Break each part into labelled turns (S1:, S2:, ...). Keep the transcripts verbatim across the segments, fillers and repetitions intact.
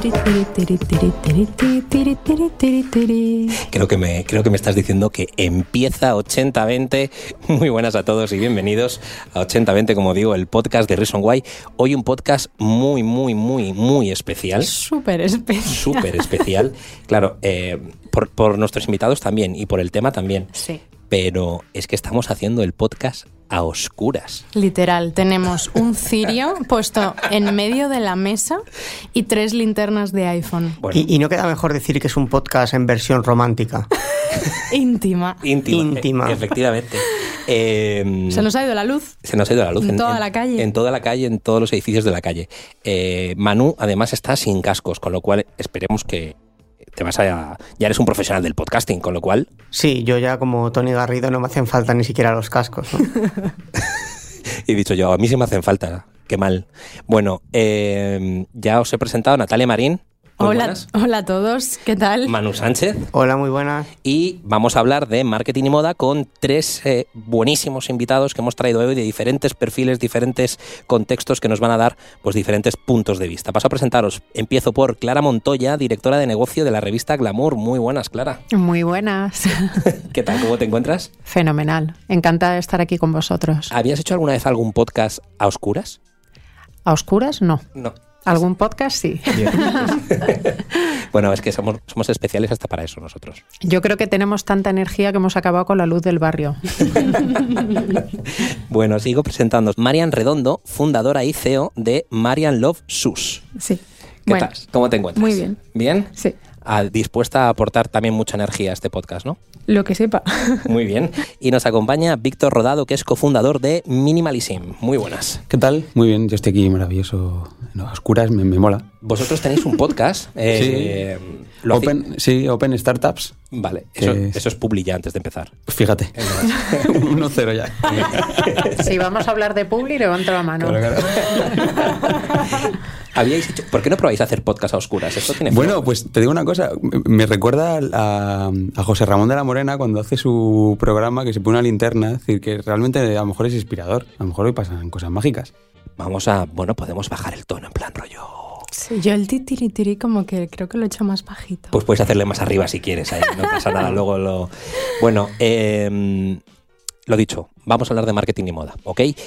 S1: Creo que me, creo que me estás diciendo que empieza ochenta veinte. Muy buenas a todos y bienvenidos a ochenta veinte, como digo, el podcast de Reason Why. Hoy un podcast muy, muy, muy, muy especial.
S2: Súper especial.
S1: Súper especial. Claro, eh, por, por nuestros invitados también y por el tema también.
S2: Sí.
S1: Pero es que estamos haciendo el podcast a oscuras.
S2: Literal, tenemos un cirio puesto en medio de la mesa y tres linternas de iPhone.
S3: Bueno. Y, y no queda mejor decir que es un podcast en versión romántica.
S2: Íntima.
S1: Íntima.
S3: Íntima.
S1: E- efectivamente. Eh,
S2: se nos ha ido la luz.
S1: Se nos ha ido la luz.
S2: En,
S1: en
S2: toda
S1: en,
S2: la calle.
S1: En toda la calle, en todos los edificios de la calle. Eh, Manu, además, está sin cascos, con lo cual esperemos que te vas a... Ya eres un profesional del podcasting, con lo cual...
S3: Sí, yo ya como Tony Garrido no me hacen falta ni siquiera los cascos, ¿no?
S1: Y dicho yo, a mí sí me hacen falta. Qué mal. Bueno, eh, ya os he presentado a Natalia Marín.
S2: Hola, hola a todos, ¿qué tal?
S1: Manu Sánchez.
S3: Hola, muy buenas.
S1: Y vamos a hablar de marketing y moda con tres eh, buenísimos invitados que hemos traído hoy de diferentes perfiles, diferentes contextos que nos van a dar pues diferentes puntos de vista. Paso a presentaros. Empiezo por Clara Montoya, directora de negocio de la revista Glamour. Muy buenas, Clara.
S2: Muy buenas.
S1: ¿Qué tal? ¿Cómo te encuentras?
S2: Fenomenal. Encantada de estar aquí con vosotros.
S1: ¿Habías hecho alguna vez algún podcast a oscuras?
S2: ¿A oscuras? No.
S1: No.
S2: ¿Algún podcast? Sí.
S1: Bueno, es que somos, somos especiales hasta para eso nosotros.
S2: Yo creo que tenemos tanta energía que hemos acabado con la luz del barrio.
S1: Bueno, sigo presentando. Marian Redondo, fundadora y C E O de Marian Love Shoes.
S2: Sí.
S1: ¿Qué
S2: bueno,
S1: tal? ¿Cómo te encuentras?
S2: Muy bien.
S1: ¿Bien?
S2: Sí.
S1: Ah, dispuesta a aportar también mucha energía a este podcast, ¿no?
S2: Lo que sepa.
S1: Muy bien. Y nos acompaña Víctor Rodado, que es cofundador de Minimalism. Muy buenas.
S4: ¿Qué tal? Muy bien, yo estoy aquí maravilloso. No, a oscuras me, me mola.
S1: Vosotros tenéis un podcast. eh,
S4: sí.
S1: Lo
S4: Open, sí, Open Startups.
S1: Vale, eso,
S4: es...
S1: eso es publi ya antes de empezar.
S4: Fíjate. uno cero ya.
S2: Si vamos a hablar de publi, levanto la mano. Claro,
S1: claro. ¿Habíais hecho, ¿Por qué no probáis hacer podcast a oscuras? Esto tiene
S4: bueno,
S1: fuego.
S4: Pues te digo una cosa. Me recuerda a, a José Ramón de la Morena cuando hace su programa que se pone una linterna. Es decir, que realmente a lo mejor es inspirador. A lo mejor hoy pasan cosas mágicas.
S1: Vamos a... Bueno, podemos bajar el tono en plan rollo...
S2: Sí, yo el titiritiri como que creo que lo he hecho más bajito.
S1: Pues puedes hacerle más arriba si quieres. Ahí no pasa nada. Luego lo... Bueno, eh... Lo dicho, vamos a hablar de marketing y moda, ¿ok? Y,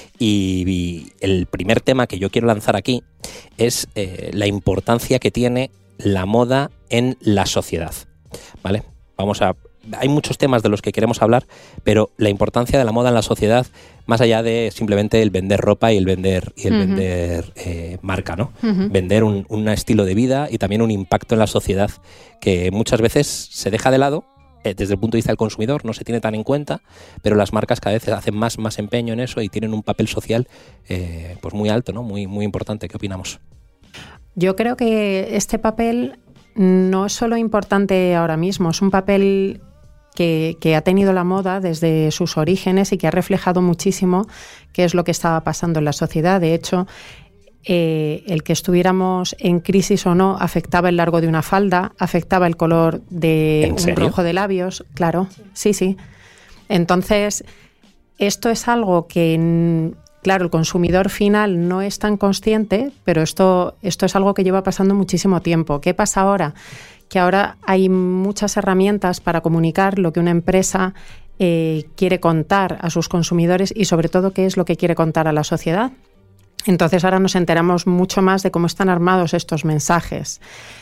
S1: y el primer tema que yo quiero lanzar aquí es eh, la importancia que tiene la moda en la sociedad, ¿vale? Vamos a... Hay muchos temas de los que queremos hablar, pero la importancia de la moda en la sociedad, más allá de simplemente el vender ropa y el vender, y el uh-huh. vender eh, marca, ¿no? Uh-huh. Vender un, un estilo de vida y también un impacto en la sociedad que muchas veces se deja de lado. Desde el punto de vista del consumidor no se tiene tan en cuenta, pero las marcas cada vez hacen más, más empeño en eso y tienen un papel social eh, pues muy alto, ¿no? Muy, muy importante. ¿Qué opinamos?
S2: Yo creo que este papel no es solo importante ahora mismo, es un papel que, que ha tenido la moda desde sus orígenes y que ha reflejado muchísimo qué es lo que estaba pasando en la sociedad. De hecho, Eh, el que estuviéramos en crisis o no afectaba el largo de una falda, afectaba el color de un rojo de labios, claro, sí, sí. Entonces, esto es algo que, claro, el consumidor final no es tan consciente, pero esto, esto es algo que lleva pasando muchísimo tiempo. ¿Qué pasa ahora? Que ahora hay muchas herramientas para comunicar lo que una empresa eh, quiere contar a sus consumidores y sobre todo qué es lo que quiere contar a la sociedad. Entonces ahora nos enteramos mucho más de cómo están armados estos mensajes.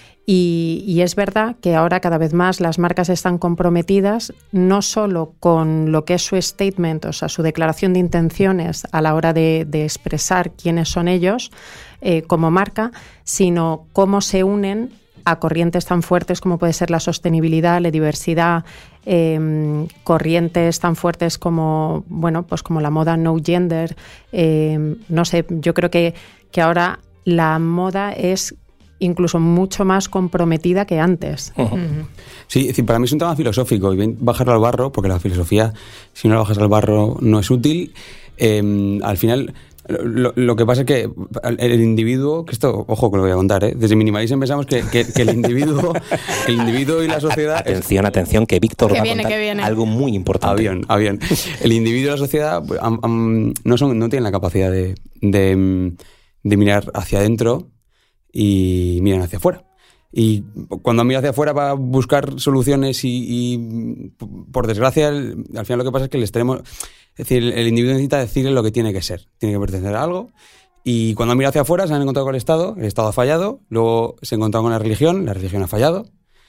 S2: Y, y es verdad que ahora cada vez más las marcas están comprometidas no solo con lo que es su statement, o sea, su declaración de intenciones a la hora de, de expresar quiénes son ellos eh, como marca, sino cómo se unen a corrientes tan fuertes como puede ser la sostenibilidad, la diversidad, eh, corrientes tan fuertes como, bueno, pues como la moda no gender. Eh, no sé, yo creo que, que ahora la moda es incluso mucho más comprometida que antes.
S4: Uh-huh. Uh-huh. Sí, es decir, para mí es un tema filosófico y bien bajarlo al barro, porque la filosofía, si no la bajas al barro, no es útil. Eh, al final... Lo, lo que pasa es que el individuo, que esto, ojo que lo voy a contar, ¿eh? Desde Minimalism pensamos que, que, que el individuo el individuo y la sociedad...
S1: Atención, es... atención, que Víctor
S2: que
S1: va
S2: viene,
S1: a contar
S2: que viene.
S1: algo muy importante.
S4: Avión, avión. El individuo y la sociedad um, um, no, son, no tienen la capacidad de, de, de mirar hacia adentro y miran hacia afuera. Y cuando miro hacia afuera para buscar soluciones y, y por desgracia, el, al final lo que pasa es que les tenemos... Es decir, el, el individuo necesita decirle lo que tiene que ser. Tiene que pertenecer a algo. Y cuando miro hacia afuera se han encontrado con el Estado, el Estado ha fallado, luego se han encontrado con la religión, la religión ha fallado,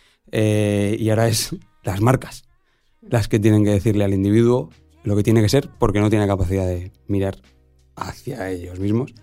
S4: eh, y ahora es las marcas las que tienen que decirle al individuo lo que tiene que ser, porque no tiene capacidad de mirar hacia ellos mismos.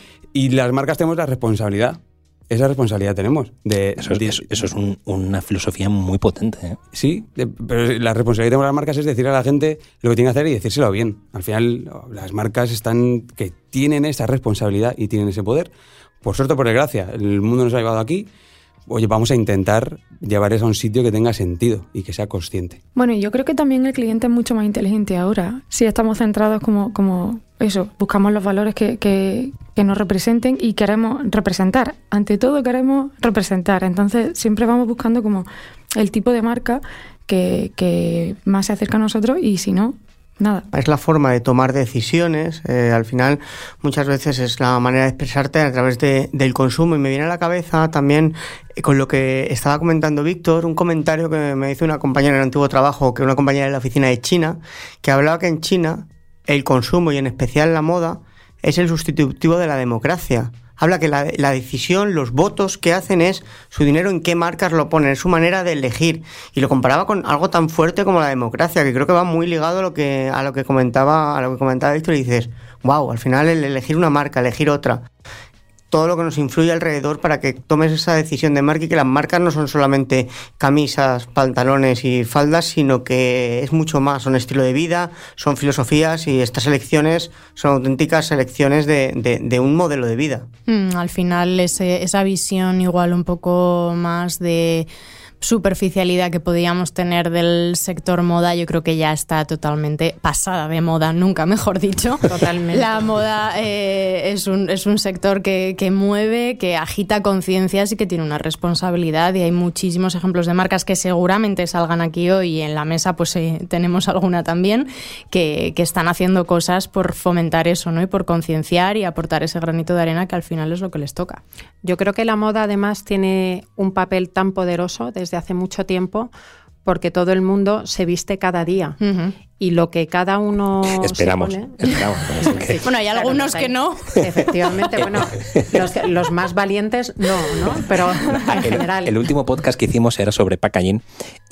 S4: Y las marcas tenemos la responsabilidad. Esa responsabilidad tenemos. De,
S1: eso es,
S4: de,
S1: eso, eso es un, una filosofía muy potente, ¿eh?
S4: Sí, de, pero la responsabilidad que tenemos las marcas es decirle a la gente lo que tiene que hacer y decírselo bien. Al final, las marcas están que tienen esa responsabilidad y tienen ese poder. Por suerte o por desgracia, el mundo nos ha llevado aquí. Oye, vamos a intentar llevar eso a un sitio que tenga sentido y que sea consciente.
S5: Bueno, yo creo que también el cliente es mucho más inteligente ahora. Si estamos centrados como, como eso, buscamos los valores que, que, que nos representen y queremos representar. Ante todo queremos representar. Entonces siempre vamos buscando como el tipo de marca que, que más se acerca a nosotros y si no, nada.
S3: Es la forma de tomar decisiones, eh, al final muchas veces es la manera de expresarte a través de, del consumo y me viene a la cabeza también eh, con lo que estaba comentando Víctor, un comentario que me hizo una compañera en el antiguo trabajo, que una compañera de la oficina de China, que hablaba que en China el consumo y en especial la moda es el sustitutivo de la democracia. Habla que la, la decisión, los votos que hacen es su dinero en qué marcas lo ponen, es su manera de elegir. Y lo comparaba con algo tan fuerte como la democracia, que creo que va muy ligado a lo que, a lo que comentaba, a lo que comentaba Víctor, y dices, wow, al final el elegir una marca, elegir otra, todo lo que nos influye alrededor para que tomes esa decisión de marca y que las marcas no son solamente camisas, pantalones y faldas, sino que es mucho más, son estilo de vida, son filosofías y estas elecciones son auténticas elecciones de, de, de un modelo de vida.
S6: Mm, al final ese, esa visión igual un poco más de superficialidad que podíamos tener del sector moda, yo creo que ya está totalmente pasada de moda, nunca mejor dicho.
S2: Totalmente.
S6: La moda eh, es, un, es un sector que, que mueve, que agita conciencias y que tiene una responsabilidad, y hay muchísimos ejemplos de marcas que seguramente salgan aquí hoy, y en la mesa pues eh, tenemos alguna también, que, que están haciendo cosas por fomentar eso, ¿no? Y por concienciar y aportar ese granito de arena que al final es lo que les toca.
S2: Yo creo que la moda además tiene un papel tan poderoso desde hace mucho tiempo, porque todo el mundo se viste cada día. Uh-huh. Y lo que cada uno
S1: esperamos,
S2: se pone...
S1: esperamos.
S6: Sí. Bueno, hay claro, algunos que no.
S2: Efectivamente, bueno, los, los más valientes no, ¿no? Pero en
S1: el,
S2: general.
S1: El último podcast que hicimos era sobre packaging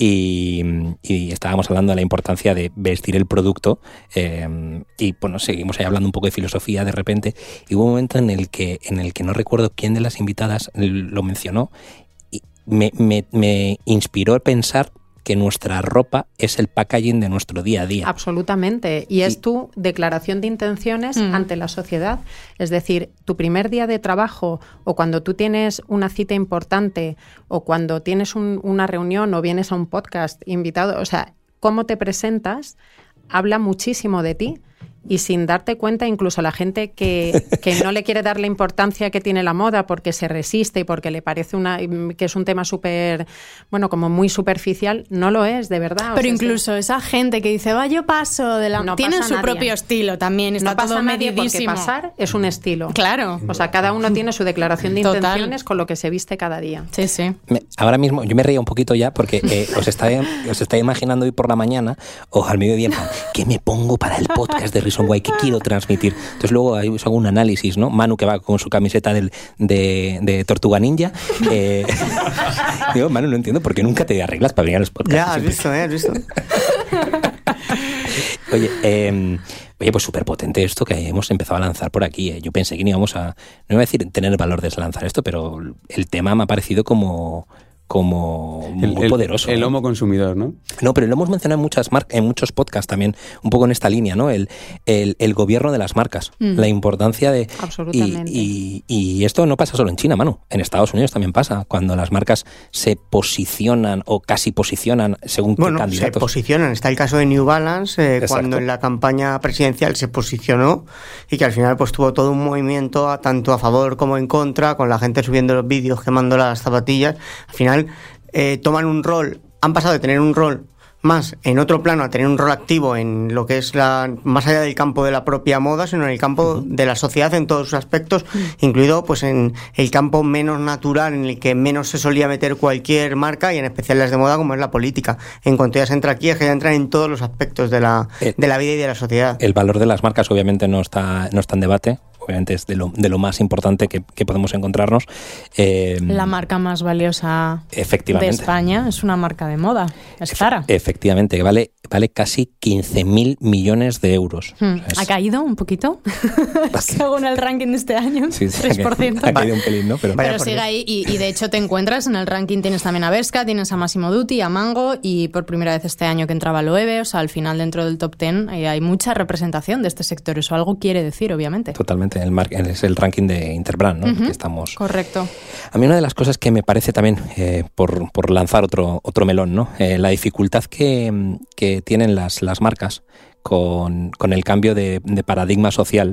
S1: y, y estábamos hablando de la importancia de vestir el producto eh, y bueno, seguimos ahí hablando un poco de filosofía de repente, y hubo un momento en el que, en el que no recuerdo quién de las invitadas lo mencionó y me, me, me inspiró a pensar que nuestra ropa es el packaging de nuestro día a día.
S2: Absolutamente. Y es tu declaración de intenciones mm. ante la sociedad. Es decir, tu primer día de trabajo, o cuando tú tienes una cita importante, o cuando tienes un, una reunión o vienes a un podcast invitado, o sea, cómo te presentas habla muchísimo de ti. Y sin darte cuenta, incluso la gente que, que no le quiere dar la importancia que tiene la moda porque se resiste y porque le parece una que es un tema súper, bueno, como muy superficial, no lo es, de verdad.
S6: Pero
S2: o sea,
S6: incluso
S2: es
S6: esa gente que dice, va, yo paso de la...
S2: No
S6: tienen su
S2: nadie.
S6: propio estilo también, está
S2: no pasa
S6: todo
S2: nadie
S6: medidísimo.
S2: Porque pasar es un estilo.
S6: Claro.
S2: O sea, cada uno tiene su declaración de
S6: Total.
S2: intenciones con lo que se viste cada día.
S6: Sí, sí.
S1: Me, ahora mismo, yo me reía un poquito ya porque eh, os estaba os está imaginando hoy por la mañana o al mediodía, ¿qué me pongo para el podcast de Reason Why? ¿Qué quiero transmitir? Entonces luego ahí os hago un análisis, ¿no? Manu, que va con su camiseta del, de, de Tortuga Ninja. Eh, digo, Manu, no entiendo por qué nunca te arreglas para venir a los podcasts.
S3: Ya, has visto, ¿eh? Has visto.
S1: Oye, eh, oye, pues súper potente esto que hemos empezado a lanzar por aquí. ¿eh? Yo pensé que no íbamos a, no iba a decir tener el valor de lanzar esto, pero el tema me ha parecido como... como muy
S4: el, el,
S1: poderoso.
S4: El
S1: ¿no?
S4: homo consumidor, ¿no?
S1: No, pero lo hemos mencionado en muchas mar- en muchos podcasts también, un poco en esta línea, ¿no? El, el, el gobierno de las marcas, mm. la importancia de...
S2: Absolutamente.
S1: Y, y, y esto no pasa solo en China, Manu. En Estados Unidos también pasa, cuando las marcas se posicionan o casi posicionan según
S3: bueno,
S1: qué candidatos.
S3: se posicionan. Está el caso de New Balance, eh, cuando en la campaña presidencial se posicionó y que al final pues tuvo todo un movimiento a, tanto a favor como en contra, con la gente subiendo los vídeos, quemando las zapatillas. Al final Eh, toman un rol, han pasado de tener un rol más en otro plano a tener un rol activo en lo que es la más allá del campo de la propia moda, sino en el campo uh-huh. de la sociedad en todos sus aspectos, uh-huh. incluido pues en el campo menos natural, en el que menos se solía meter cualquier marca, y en especial las de moda, como es la política. En cuanto ya se entra aquí, es que ya entran en todos los aspectos de la, el, de la vida y de la sociedad.
S1: El valor de las marcas obviamente no está, no está en debate. Obviamente es de lo, de lo más importante que, que podemos encontrarnos.
S6: Eh, la marca más valiosa de España es una marca de moda, es Zara.
S1: Efectivamente, que vale, vale casi quince mil millones de euros.
S6: Hmm. O sea, es... ¿Ha caído un poquito? Según el ranking de este año, sí, sí, tres por ciento.
S1: Ha caído un pelín, ¿no? Pero,
S6: Pero sigue ahí, y, y de hecho te encuentras en el ranking, tienes también a Bershka, tienes a Massimo Dutti, a Mango, y por primera vez este año que entraba Loewe, o sea, al final dentro del top diez hay mucha representación de este sector, eso algo quiere decir, obviamente.
S1: Totalmente. El mar- es el ranking de Interbrand, ¿no? Uh-huh. Que estamos...
S6: Correcto.
S1: A mí una de las cosas que me parece también, eh, por, por lanzar otro, otro melón, ¿no? Eh, la dificultad que, que tienen las, las marcas con, con el cambio de, de paradigma social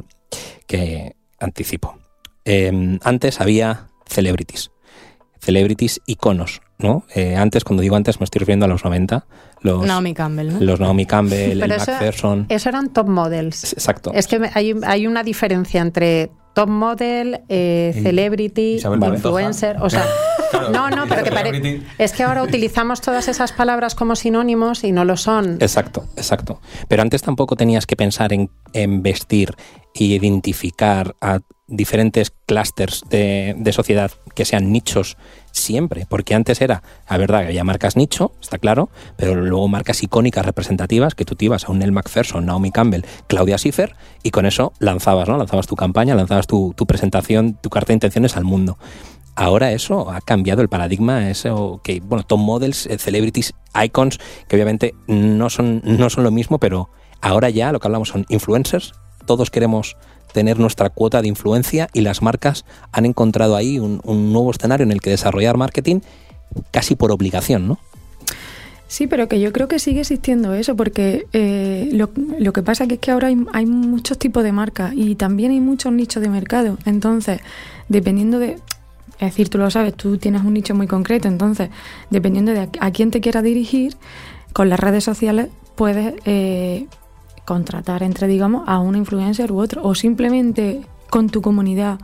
S1: que anticipo. Eh, antes había celebrities, celebrities iconos, ¿no? Eh, antes, cuando digo antes, me estoy refiriendo a los noventa. Los,
S6: Naomi Campbell, ¿no?
S1: Los Naomi Campbell, el McPherson.
S2: Eso eran top models.
S1: Exacto.
S2: Es que hay, hay una diferencia entre top model, eh, celebrity, Isabel influencer, o sea... Claro, no, no, pero que pare... es que ahora utilizamos todas esas palabras como sinónimos y no lo son.
S1: Exacto, exacto. Pero antes tampoco tenías que pensar en, en vestir y identificar a diferentes clústeres de, de sociedad que sean nichos siempre, porque antes era, la verdad, que había marcas nicho, está claro, pero luego marcas icónicas representativas que tú te ibas a un Neil McPherson, Naomi Campbell, Claudia Schiffer, y con eso lanzabas, ¿no? Lanzabas tu campaña, lanzabas tu, tu presentación, tu carta de intenciones al mundo. Ahora eso ha cambiado el paradigma, eso que, bueno, top models, celebrities, icons, que obviamente no son, no son lo mismo, pero ahora ya lo que hablamos son influencers, todos queremos tener nuestra cuota de influencia y las marcas han encontrado ahí un, un nuevo escenario en el que desarrollar marketing casi por obligación, ¿no?
S5: Sí, pero que yo creo que sigue existiendo eso, porque eh, lo, lo que pasa que es que ahora hay, hay muchos tipos de marcas y también hay muchos nichos de mercado. Entonces, dependiendo de... Es decir, tú lo sabes, tú tienes un nicho muy concreto, entonces, dependiendo de a, a quién te quieras dirigir, con las redes sociales puedes eh, contratar entre, digamos, a un influencer u otro, o simplemente con tu comunidad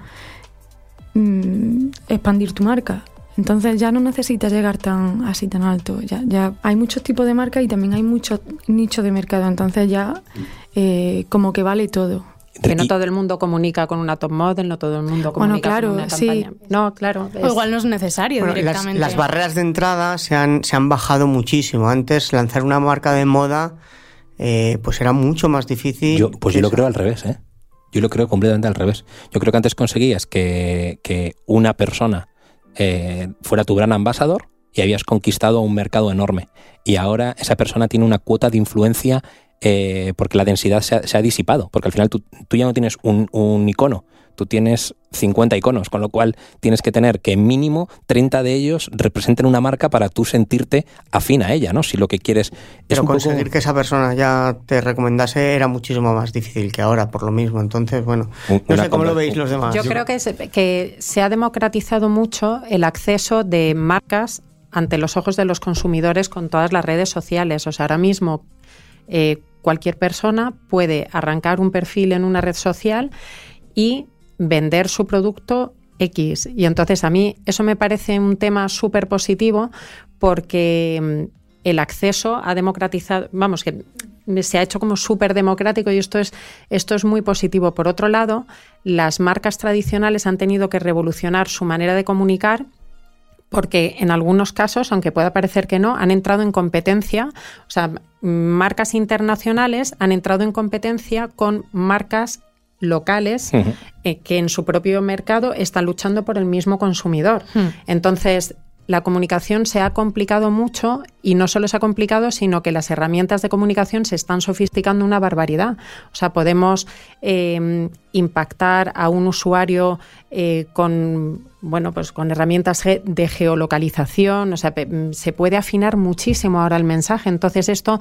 S5: mmm, expandir tu marca. Entonces ya no necesitas llegar tan así tan alto. Ya, ya hay muchos tipos de marcas y también hay muchos nichos de mercado. Entonces ya eh, como que vale todo.
S2: Que no todo el mundo comunica con una top model, no todo el mundo comunica bueno, claro, con una campaña. Sí. No, claro.
S6: Es... O igual no es necesario bueno, directamente.
S3: Las, las barreras de entrada se han, se han bajado muchísimo. Antes lanzar una marca de moda eh, pues era mucho más difícil.
S1: Yo, pues yo lo creo al revés, ¿eh? Yo lo creo completamente al revés. Yo creo que antes conseguías que, que una persona eh, fuera tu gran ambasador y habías conquistado un mercado enorme. Y ahora esa persona tiene una cuota de influencia Eh, porque la densidad se ha, se ha disipado, porque al final tú, tú ya no tienes un, un icono, tú tienes cincuenta iconos, con lo cual tienes que tener que mínimo treinta de ellos representen una marca para tú sentirte afín a ella, ¿no? Si lo que quieres es
S3: Pero
S1: un
S3: conseguir
S1: poco...
S3: que esa persona ya te recomendase era muchísimo más difícil que ahora, por lo mismo. Entonces, bueno, no una sé cómo lo veis los demás.
S2: Yo creo que, es, que se ha democratizado mucho el acceso de marcas ante los ojos de los consumidores con todas las redes sociales. O sea, ahora mismo eh, cualquier persona puede arrancar un perfil en una red social y vender su producto X. Y entonces a mí eso me parece un tema súper positivo porque el acceso ha democratizado, vamos, que se ha hecho como súper democrático y esto es, esto es muy positivo. Por otro lado, las marcas tradicionales han tenido que revolucionar su manera de comunicar porque en algunos casos, aunque pueda parecer que no, han entrado en competencia, o sea, marcas internacionales han entrado en competencia con marcas locales uh-huh. eh, que en su propio mercado están luchando por el mismo consumidor. Uh-huh. Entonces, la comunicación se ha complicado mucho y no solo se ha complicado, sino que las herramientas de comunicación se están sofisticando una barbaridad. O sea, podemos eh, impactar a un usuario eh, con, bueno, pues con herramientas de geolocalización. O sea, se puede afinar muchísimo ahora el mensaje. Entonces, esto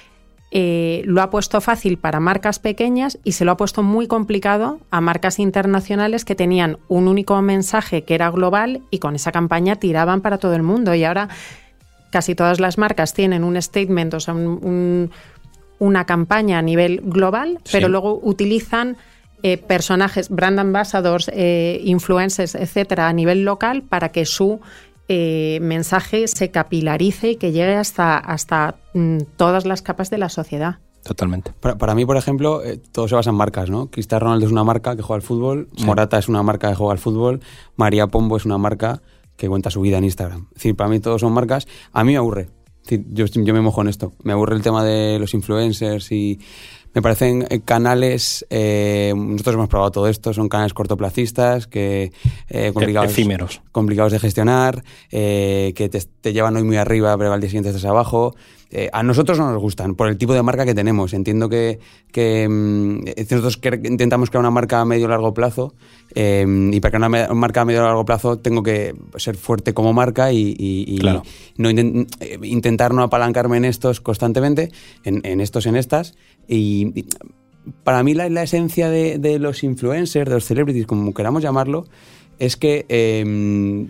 S2: Eh, lo ha puesto fácil para marcas pequeñas y se lo ha puesto muy complicado a marcas internacionales que tenían un único mensaje que era global y con esa campaña tiraban para todo el mundo. Y ahora casi todas las marcas tienen un statement, o sea, un, un, una campaña a nivel global, sí. pero luego utilizan eh, personajes, brand ambassadors, eh, influencers, etcétera, a nivel local para que su eh, mensaje se capilarice y que llegue hasta, hasta mm, todas las capas de la sociedad.
S1: Totalmente.
S4: Para, para mí, por ejemplo, eh, todo se basa en marcas, ¿no? Cristiano Ronaldo es una marca que juega al fútbol, sí. Morata es una marca que juega al fútbol, María Pombo es una marca que cuenta su vida en Instagram. Es decir, para mí todos son marcas. A mí me aburre. Es decir, yo, yo me mojo en esto. Me aburre el tema de los influencers y me parecen canales, eh, nosotros hemos probado todo esto, son canales cortoplacistas, que eh, complicados,
S1: efímeros.
S4: complicados de gestionar, eh, que te, te llevan hoy muy arriba, pero al día siguiente estás abajo. Eh, a nosotros no nos gustan, por el tipo de marca que tenemos. Entiendo que, que mmm, nosotros que intentamos crear una marca a medio largo plazo, eh, y para crear una marca a medio largo plazo tengo que ser fuerte como marca y, y, y
S1: claro.
S4: no intent, intentar no apalancarme en estos constantemente, en, en estos, en estas. Y, y para mí la, la esencia de, de los influencers, de los celebrities, como queramos llamarlo, es que eh,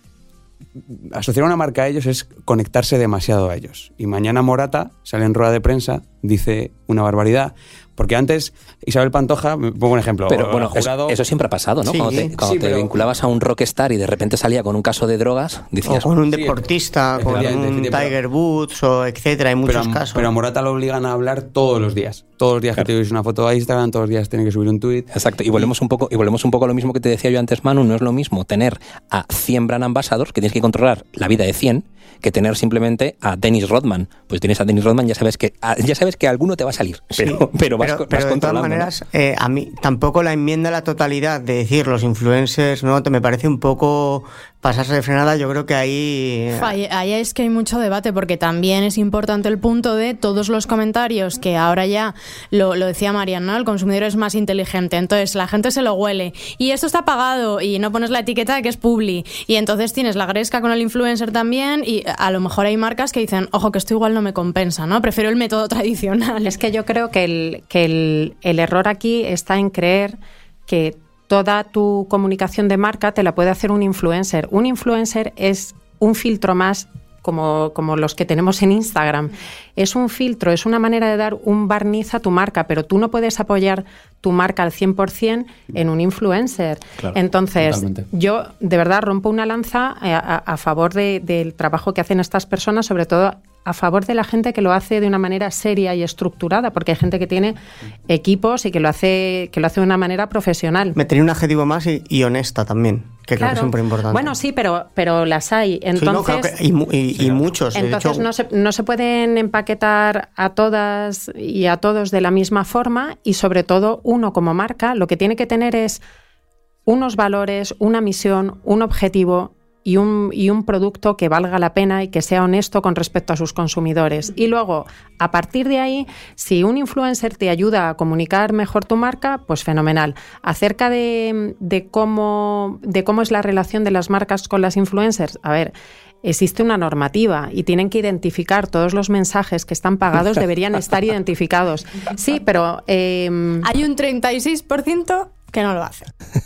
S4: asociar una marca a ellos es conectarse demasiado a ellos. Y mañana Morata sale en rueda de prensa, dice una barbaridad, porque antes Isabel Pantoja, me pongo un ejemplo.
S1: Pero bueno,
S4: jurado,
S1: eso, eso siempre ha pasado, ¿no?
S3: Sí,
S1: cuando te, cuando
S4: sí,
S1: te
S4: pero,
S1: vinculabas a un rockstar y de repente salía con un caso de drogas, decías...
S3: O con un deportista, sí, con un Tiger Woods, o etcétera, hay muchos
S4: pero,
S3: casos.
S4: Pero a Morata lo obligan a hablar todos los días. Todos los días claro. que te subes una foto a Instagram, todos los días tienes que subir un tweet.
S1: Exacto, y volvemos un poco y volvemos un poco a lo mismo que te decía yo antes, Manu. No es lo mismo tener a cien brand ambassadors, que tienes que controlar la vida de cien, que tener simplemente a Dennis Rodman. Pues tienes a Dennis Rodman, ya sabes que ya sabes que alguno te va a salir, pero,
S3: sí,
S1: pero vas,
S3: pero,
S1: vas
S3: pero
S1: controlando.
S3: De todas maneras, ¿no? eh, a mí tampoco la enmienda a la totalidad de decir los influencers, no, te me parece un poco pasarse de frenada. Yo creo que ahí...
S6: Ahí, ahí es que hay mucho debate, porque también es importante el punto de todos los comentarios, que ahora ya, lo, lo decía Marian, ¿no? El consumidor es más inteligente, entonces la gente se lo huele, y esto está pagado, y no pones la etiqueta de que es publi, y entonces tienes la gresca con el influencer también, y a lo mejor hay marcas que dicen, ojo, que esto igual no me compensa, ¿no? Prefiero el método tradicional.
S2: Es que yo creo que el, que el, el error aquí está en creer que toda tu comunicación de marca te la puede hacer un influencer. Un influencer es un filtro más como, como los que tenemos en Instagram. Es un filtro, es una manera de dar un barniz a tu marca, pero tú no puedes apoyar tu marca al cien por ciento en un influencer.
S1: Claro,
S2: entonces,
S1: totalmente.
S2: Yo de verdad rompo una lanza a, a, a favor de, del trabajo que hacen estas personas, sobre todo a favor de la gente que lo hace de una manera seria y estructurada, porque hay gente que tiene equipos y que lo hace que lo hace de una manera profesional.
S3: Metería un adjetivo más y, y honesta también, que
S2: claro.
S3: creo que es súper importante.
S2: Bueno, sí, pero, pero las hay. Entonces,
S3: sí, no, creo que, y, y, sí, y muchos.
S2: Entonces
S3: hecho,
S2: no, se, no se pueden empaquetar a todas y a todos de la misma forma, y sobre todo uno como marca lo que tiene que tener es unos valores, una misión, un objetivo y un, y un producto que valga la pena y que sea honesto con respecto a sus consumidores. Y luego, a partir de ahí, si un influencer te ayuda a comunicar mejor tu marca, pues fenomenal. Acerca de, de, cómo, de cómo es la relación de las marcas con las influencers, a ver, existe una normativa y tienen que identificar todos los mensajes que están pagados, deberían estar identificados. Sí, pero... Eh,
S6: hay un treinta y seis por ciento que no lo hace.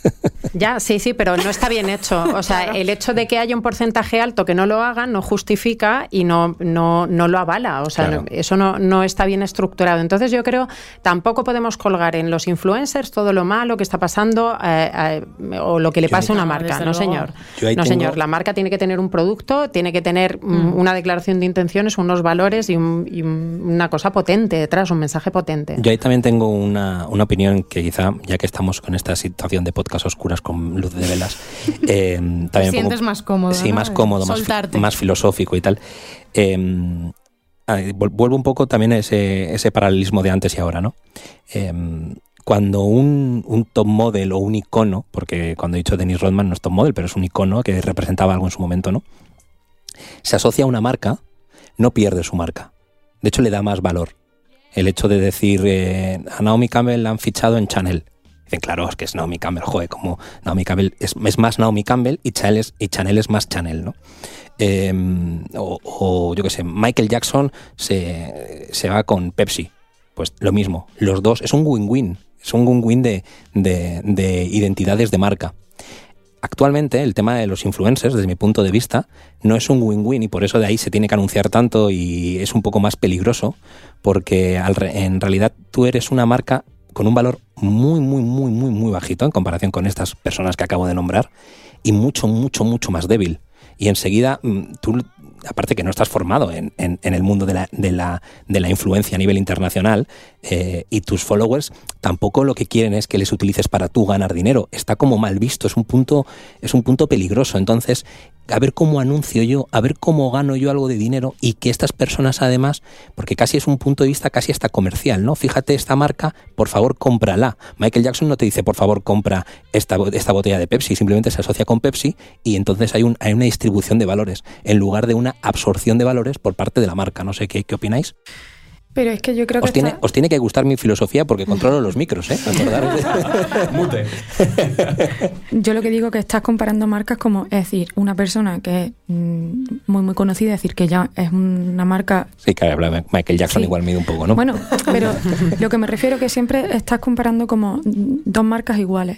S2: Ya, sí, sí, pero no está bien hecho. O sea, claro. El hecho de que haya un porcentaje alto que no lo hagan no justifica y no, no, no lo avala. O sea, claro. Eso no, no está bien estructurado. Entonces yo creo, tampoco podemos colgar en los influencers todo lo malo que está pasando eh, eh, o lo que le pasa a una marca. No, señor. No, tengo... señor. La marca tiene que tener un producto, tiene que tener mm. una declaración de intenciones, unos valores y, un, y una cosa potente detrás, un mensaje potente.
S1: Yo ahí también tengo una, una opinión que quizá, ya que estamos con esta situación de podcast oscuras con luz de velas, eh, también
S6: te sientes pongo, más cómodo,
S1: sí,
S6: ¿no?
S1: más cómodo, más, más filosófico y tal. Eh, vuelvo un poco también a ese, ese paralelismo de antes y ahora, ¿no? Eh, cuando un, un top model o un icono, porque cuando he dicho Dennis Rodman no es top model, pero es un icono que representaba algo en su momento, ¿no? Se asocia a una marca, no pierde su marca. De hecho, le da más valor. El hecho de decir, eh, a Naomi Campbell la han fichado en Chanel. Dicen, claro, es que es Naomi Campbell, joder, como Naomi Campbell es, es más Naomi Campbell y Chanel es, y Chanel es más Chanel, ¿no? Eh, o, o yo qué sé, Michael Jackson se, se va con Pepsi. Pues lo mismo, los dos, es un win-win, es un win-win de, de, de identidades de marca. actualmente el tema de los influencers, desde mi punto de vista, no es un win-win y por eso de ahí se tiene que anunciar tanto y es un poco más peligroso, porque al re- en realidad tú eres una marca con un valor muy, muy, muy, muy, muy bajito en comparación con estas personas que acabo de nombrar y mucho, mucho, mucho más débil. Y enseguida tú, aparte que no estás formado en, en, en el mundo de la, de, la, de la influencia a nivel internacional, eh, y tus followers tampoco lo que quieren es que les utilices para tú ganar dinero. Está como mal visto, es un punto, es un punto peligroso. Entonces, a ver cómo anuncio yo, a ver cómo gano yo algo de dinero y que estas personas además, porque casi es un punto de vista casi hasta comercial, ¿no? Fíjate, esta marca, por favor, cómprala. Michael Jackson no te dice, por favor, compra esta, esta botella de Pepsi, simplemente se asocia con Pepsi y entonces hay, un, hay una distribución de valores en lugar de una absorción de valores por parte de la marca. No sé qué, qué opináis.
S5: Pero es que yo creo que
S1: os tiene,
S5: está...
S1: os tiene que gustar mi filosofía porque controlo los micros, ¿eh? Acordaros de...
S4: Mute.
S5: Yo lo que digo que estás comparando marcas como, es decir, una persona que es mm, muy muy conocida, es decir, que ya es una marca...
S1: Sí, claro, Michael Jackson
S5: sí.
S1: igual mide un poco, ¿no?
S5: Bueno, pero lo que me refiero que siempre estás comparando como dos marcas iguales.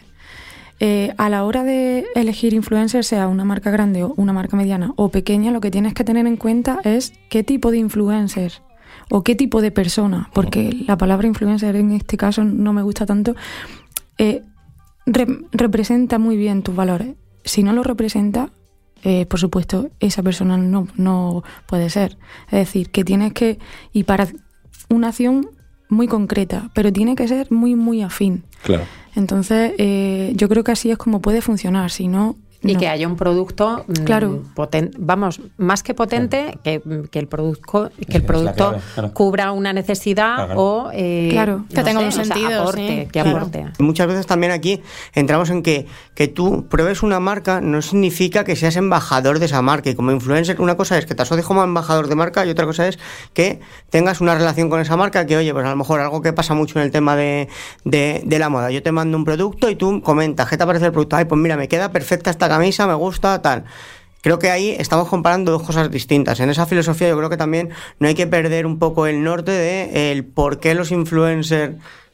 S5: Eh, a la hora de elegir influencer, sea una marca grande o una marca mediana o pequeña, lo que tienes que tener en cuenta es qué tipo de influencer o qué tipo de persona, porque la palabra influencer en este caso no me gusta tanto, eh, re- representa muy bien tus valores. Si no lo representa, eh, por supuesto, esa persona no, no puede ser. Es decir, que tienes que, y para una acción muy concreta, pero tiene que ser muy, muy afín.
S1: Claro.
S5: Entonces, eh, yo creo que así es como puede funcionar, si no...
S2: Y
S5: no.
S2: que haya un producto,
S5: claro.
S2: poten- vamos, más que potente, claro. que, que el producto, que el producto
S4: clave, claro.
S2: cubra una necesidad
S4: claro.
S2: o eh,
S5: Claro.
S6: Que tenga un
S2: sé, o sea,
S6: sentido,
S2: aporte,
S6: sí,
S2: que
S6: claro.
S2: aporte.
S3: Muchas veces también aquí entramos en que, que tú pruebes una marca no significa que seas embajador de esa marca. Y como influencer, una cosa es que te asocies como embajador de marca y otra cosa es que tengas una relación con esa marca que, oye, pues a lo mejor algo que pasa mucho en el tema de, de, de la moda. Yo te mando un producto y tú comentas, ¿qué te parece el producto? Ay, pues mira, me queda perfecta esta camisa, me gusta, tal. Creo que ahí estamos comparando dos cosas distintas. En esa filosofía yo creo que también no hay que perder un poco el norte de el por qué los influencers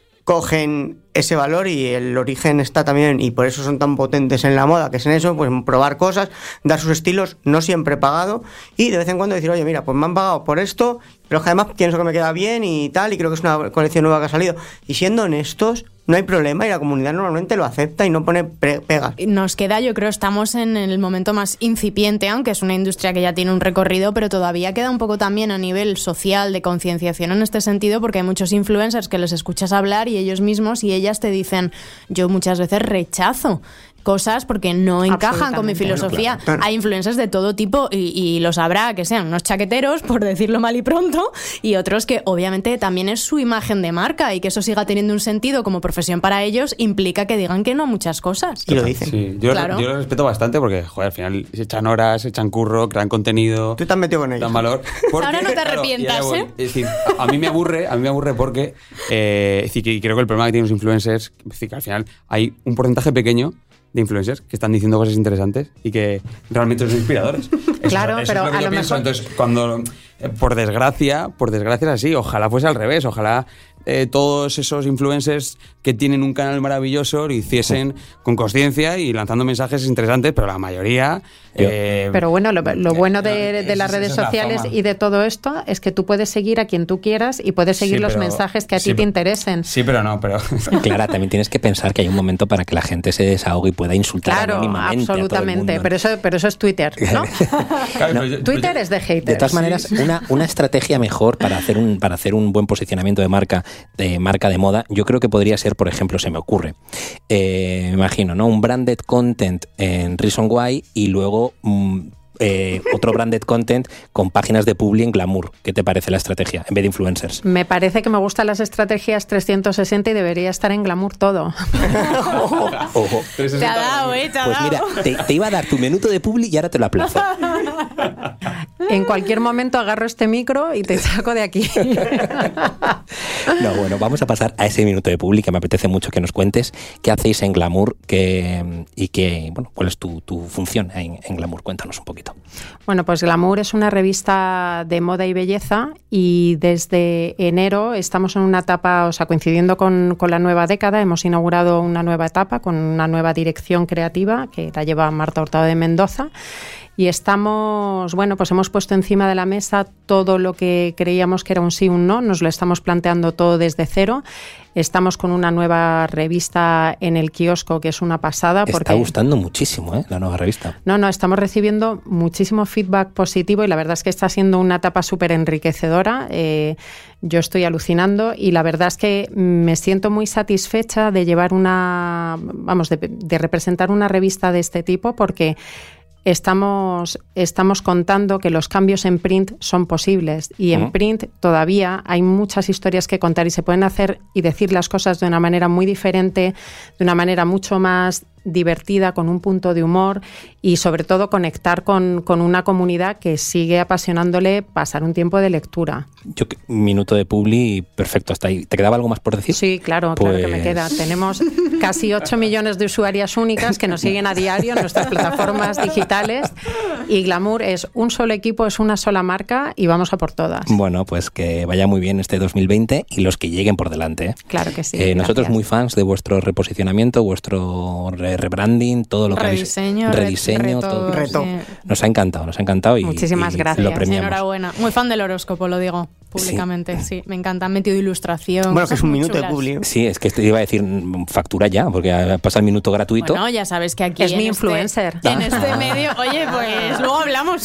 S3: cogen ese valor y el origen está también, y por eso son tan potentes en la moda, que es en eso, pues probar cosas, dar sus estilos, no siempre pagado, y de vez en cuando decir, oye, mira, pues me han pagado por esto, pero es que además pienso que me queda bien y tal, y creo que es una colección nueva que ha salido. Y siendo honestos, no hay problema y la comunidad normalmente lo acepta y no pone pre- pegas.
S6: Nos queda, yo creo, estamos en el momento más incipiente, aunque es una industria que ya tiene un recorrido, pero todavía queda un poco también a nivel social de concienciación en este sentido, porque hay muchos influencers que les escuchas hablar y ellos mismos y ellas te dicen, yo muchas veces rechazo cosas porque no encajan con mi filosofía.
S3: Claro, claro.
S6: Hay influencers de todo tipo y, y los habrá que sean unos chaqueteros, por decirlo mal y pronto, y otros que obviamente también es su imagen de marca y que eso siga teniendo un sentido como profesión para ellos implica que digan que no a muchas cosas.
S3: Y lo dicen.
S4: Sí, yo,
S6: Claro.
S4: yo lo respeto bastante porque, joder, al final se echan horas, se echan curro, crean contenido.
S3: Tú te has metido con ellos.
S4: Dan valor. Porque,
S6: Ahora no te
S4: claro,
S6: arrepientas,
S4: ya voy.
S6: ¿eh?
S4: Es decir, a, a mí me aburre, a mí me aburre porque, eh, es decir, que creo que el problema que tienen los influencers, es decir, que al final hay un porcentaje pequeño de influencers que están diciendo cosas interesantes y que realmente son inspiradores. Eso,
S2: Claro,
S4: eso
S2: pero
S4: es lo que
S2: a
S4: yo
S2: lo
S4: pienso.
S2: mejor-
S4: Entonces, cuando, eh, por desgracia, por desgracia es así, ojalá fuese al revés, ojalá eh, todos esos influencers que tienen un canal maravilloso lo hiciesen con conciencia y lanzando mensajes interesantes, pero la mayoría... Eh,
S2: Pero bueno, lo, lo bueno de,
S4: eh,
S2: de las
S4: esa-
S2: redes
S4: esa es la
S2: sociales
S4: fama.
S2: y de todo esto es que tú puedes seguir a quien tú quieras y puedes seguir
S4: Sí,
S2: los
S4: pero-
S2: mensajes que a ti
S4: sí,
S2: te
S4: pero-
S2: interesen.
S4: Sí, pero no, pero...
S1: Clara, también tienes que pensar que hay un momento para que la gente se desahogue y pueda insultar
S2: Claro,
S1: anónimamente a todo el
S2: absolutamente,
S1: mundo.
S2: pero eso, pero eso es Twitter, ¿no?
S4: Claro, pero yo-
S2: Twitter
S4: pero yo-
S2: es de haters.
S1: De todas maneras, una, una estrategia mejor para hacer un para hacer un buen posicionamiento de marca de marca de moda, yo creo que podría ser, por ejemplo, se me ocurre, eh, me imagino, ¿no? Un branded content en Reason Why y luego mm, eh, otro branded content con páginas de publi en Glamour. ¿Qué te parece la estrategia en vez de influencers?
S2: Me parece que me gustan las estrategias trescientos sesenta y debería estar en Glamour todo.
S1: Ojo, ojo.
S6: Te ha dado, ¿eh? Te ha
S1: Pues
S6: dado.
S1: mira, te, te iba a dar tu minuto de publi y ahora te lo aplazo.
S2: en cualquier momento agarro este micro y te saco de aquí.
S1: No, bueno, vamos a pasar a ese minuto de publi que me apetece mucho que nos cuentes qué hacéis en Glamour que, y que, bueno, cuál es tu, tu función en, en Glamour. Cuéntanos un poquito.
S2: Bueno, pues Glamour es una revista de moda y belleza y desde enero estamos en una etapa, o sea, coincidiendo con, con la nueva década, hemos inaugurado una nueva etapa con una nueva dirección creativa que la lleva Marta Hurtado de Mendoza. Y estamos, bueno, pues hemos puesto encima de la mesa todo lo que creíamos que era un sí, un no, nos lo estamos planteando todo desde cero. Estamos con una nueva revista en el kiosco que es una pasada.
S1: Está
S2: porque
S1: gustando muchísimo, ¿eh? La nueva revista.
S2: No, no, estamos recibiendo muchísimo feedback positivo y la verdad es que está siendo una etapa súper enriquecedora. Eh, yo estoy alucinando y la verdad es que me siento muy satisfecha de llevar una, vamos, de, de representar una revista de este tipo porque Estamos, estamos contando que los cambios en print son posibles y en uh-huh. print todavía hay muchas historias que contar y se pueden hacer y decir las cosas de una manera muy diferente, de una manera mucho más divertida, con un punto de humor y sobre todo conectar con, con una comunidad que sigue apasionándole pasar un tiempo de lectura.
S1: Yo, un minuto de publi, perfecto, hasta ahí. ¿Te quedaba algo más por decir?
S2: Sí, claro,
S1: pues...
S2: claro que me queda. Tenemos casi ocho millones de usuarias únicas que nos siguen a diario en nuestras plataformas digitales y Glamour es un solo equipo, es una sola marca y vamos a por todas.
S1: Bueno, pues que vaya muy bien este dos mil veinte y los que lleguen por delante. ¿eh?
S2: Claro que sí.
S1: Eh, nosotros muy fans de vuestro reposicionamiento, vuestro rebranding, todo lo que
S6: rediseño,
S1: habéis... Rediseño,
S6: reto,
S1: todo.
S3: Reto.
S6: Sí.
S1: Nos ha encantado, nos ha encantado y,
S2: muchísimas
S1: y
S2: gracias.
S1: lo premiamos.
S6: Enhorabuena. Muy fan del horóscopo, lo digo públicamente. Sí, sí. Me encanta. Han metido ilustración.
S3: Bueno, que es un minuto
S6: chulas.
S3: de publi.
S1: Sí, es que te iba a decir factura ya, porque pasa el minuto gratuito.
S6: Bueno, ya sabes que aquí
S2: es mi
S6: este,
S2: influencer.
S6: En este medio, oye, pues luego hablamos.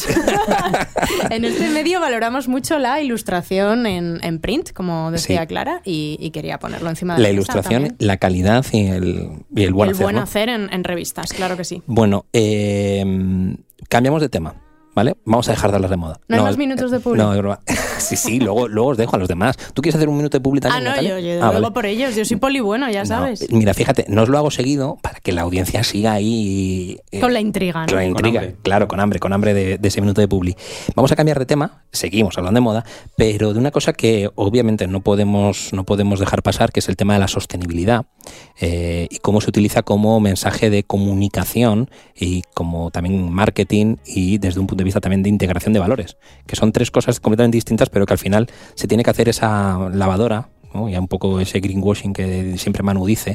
S6: En este medio valoramos mucho la ilustración en, en print, como decía sí. Clara, y, y quería ponerlo encima de la
S1: La ilustración,
S6: también.
S1: La calidad y el, y el buen
S6: el
S1: hacer.
S6: buen
S1: ¿no?
S6: hacer en, en revistas, claro que sí.
S1: Bueno, eh, cambiamos de tema. ¿Vale? Vamos a dejar de hablar de moda.
S6: ¿No, no hay más minutos de publi?
S1: No, es broma. Sí, sí, luego, luego os dejo a los demás. ¿Tú quieres hacer un minuto de publi también,
S6: Ah, no,
S1: Natalia?
S6: yo, yo
S1: ah,
S6: luego
S1: vale.
S6: por ellos. Yo soy poli bueno, ya
S1: no,
S6: sabes.
S1: Mira, fíjate, no os lo hago seguido para que la audiencia siga ahí...
S6: Eh, con la intriga, ¿no?
S1: Con la intriga,
S4: con
S1: claro, con hambre, con hambre de, de ese minuto de publi. Vamos a cambiar de tema, seguimos hablando de moda, pero de una cosa que obviamente no podemos, no podemos dejar pasar, que es el tema de la sostenibilidad eh, y cómo se utiliza como mensaje de comunicación y como también marketing y desde un punto de vista también de integración de valores, que son tres cosas completamente distintas, pero que al final se tiene que hacer esa lavadora, ¿no? Ya un poco ese greenwashing que siempre Manu dice,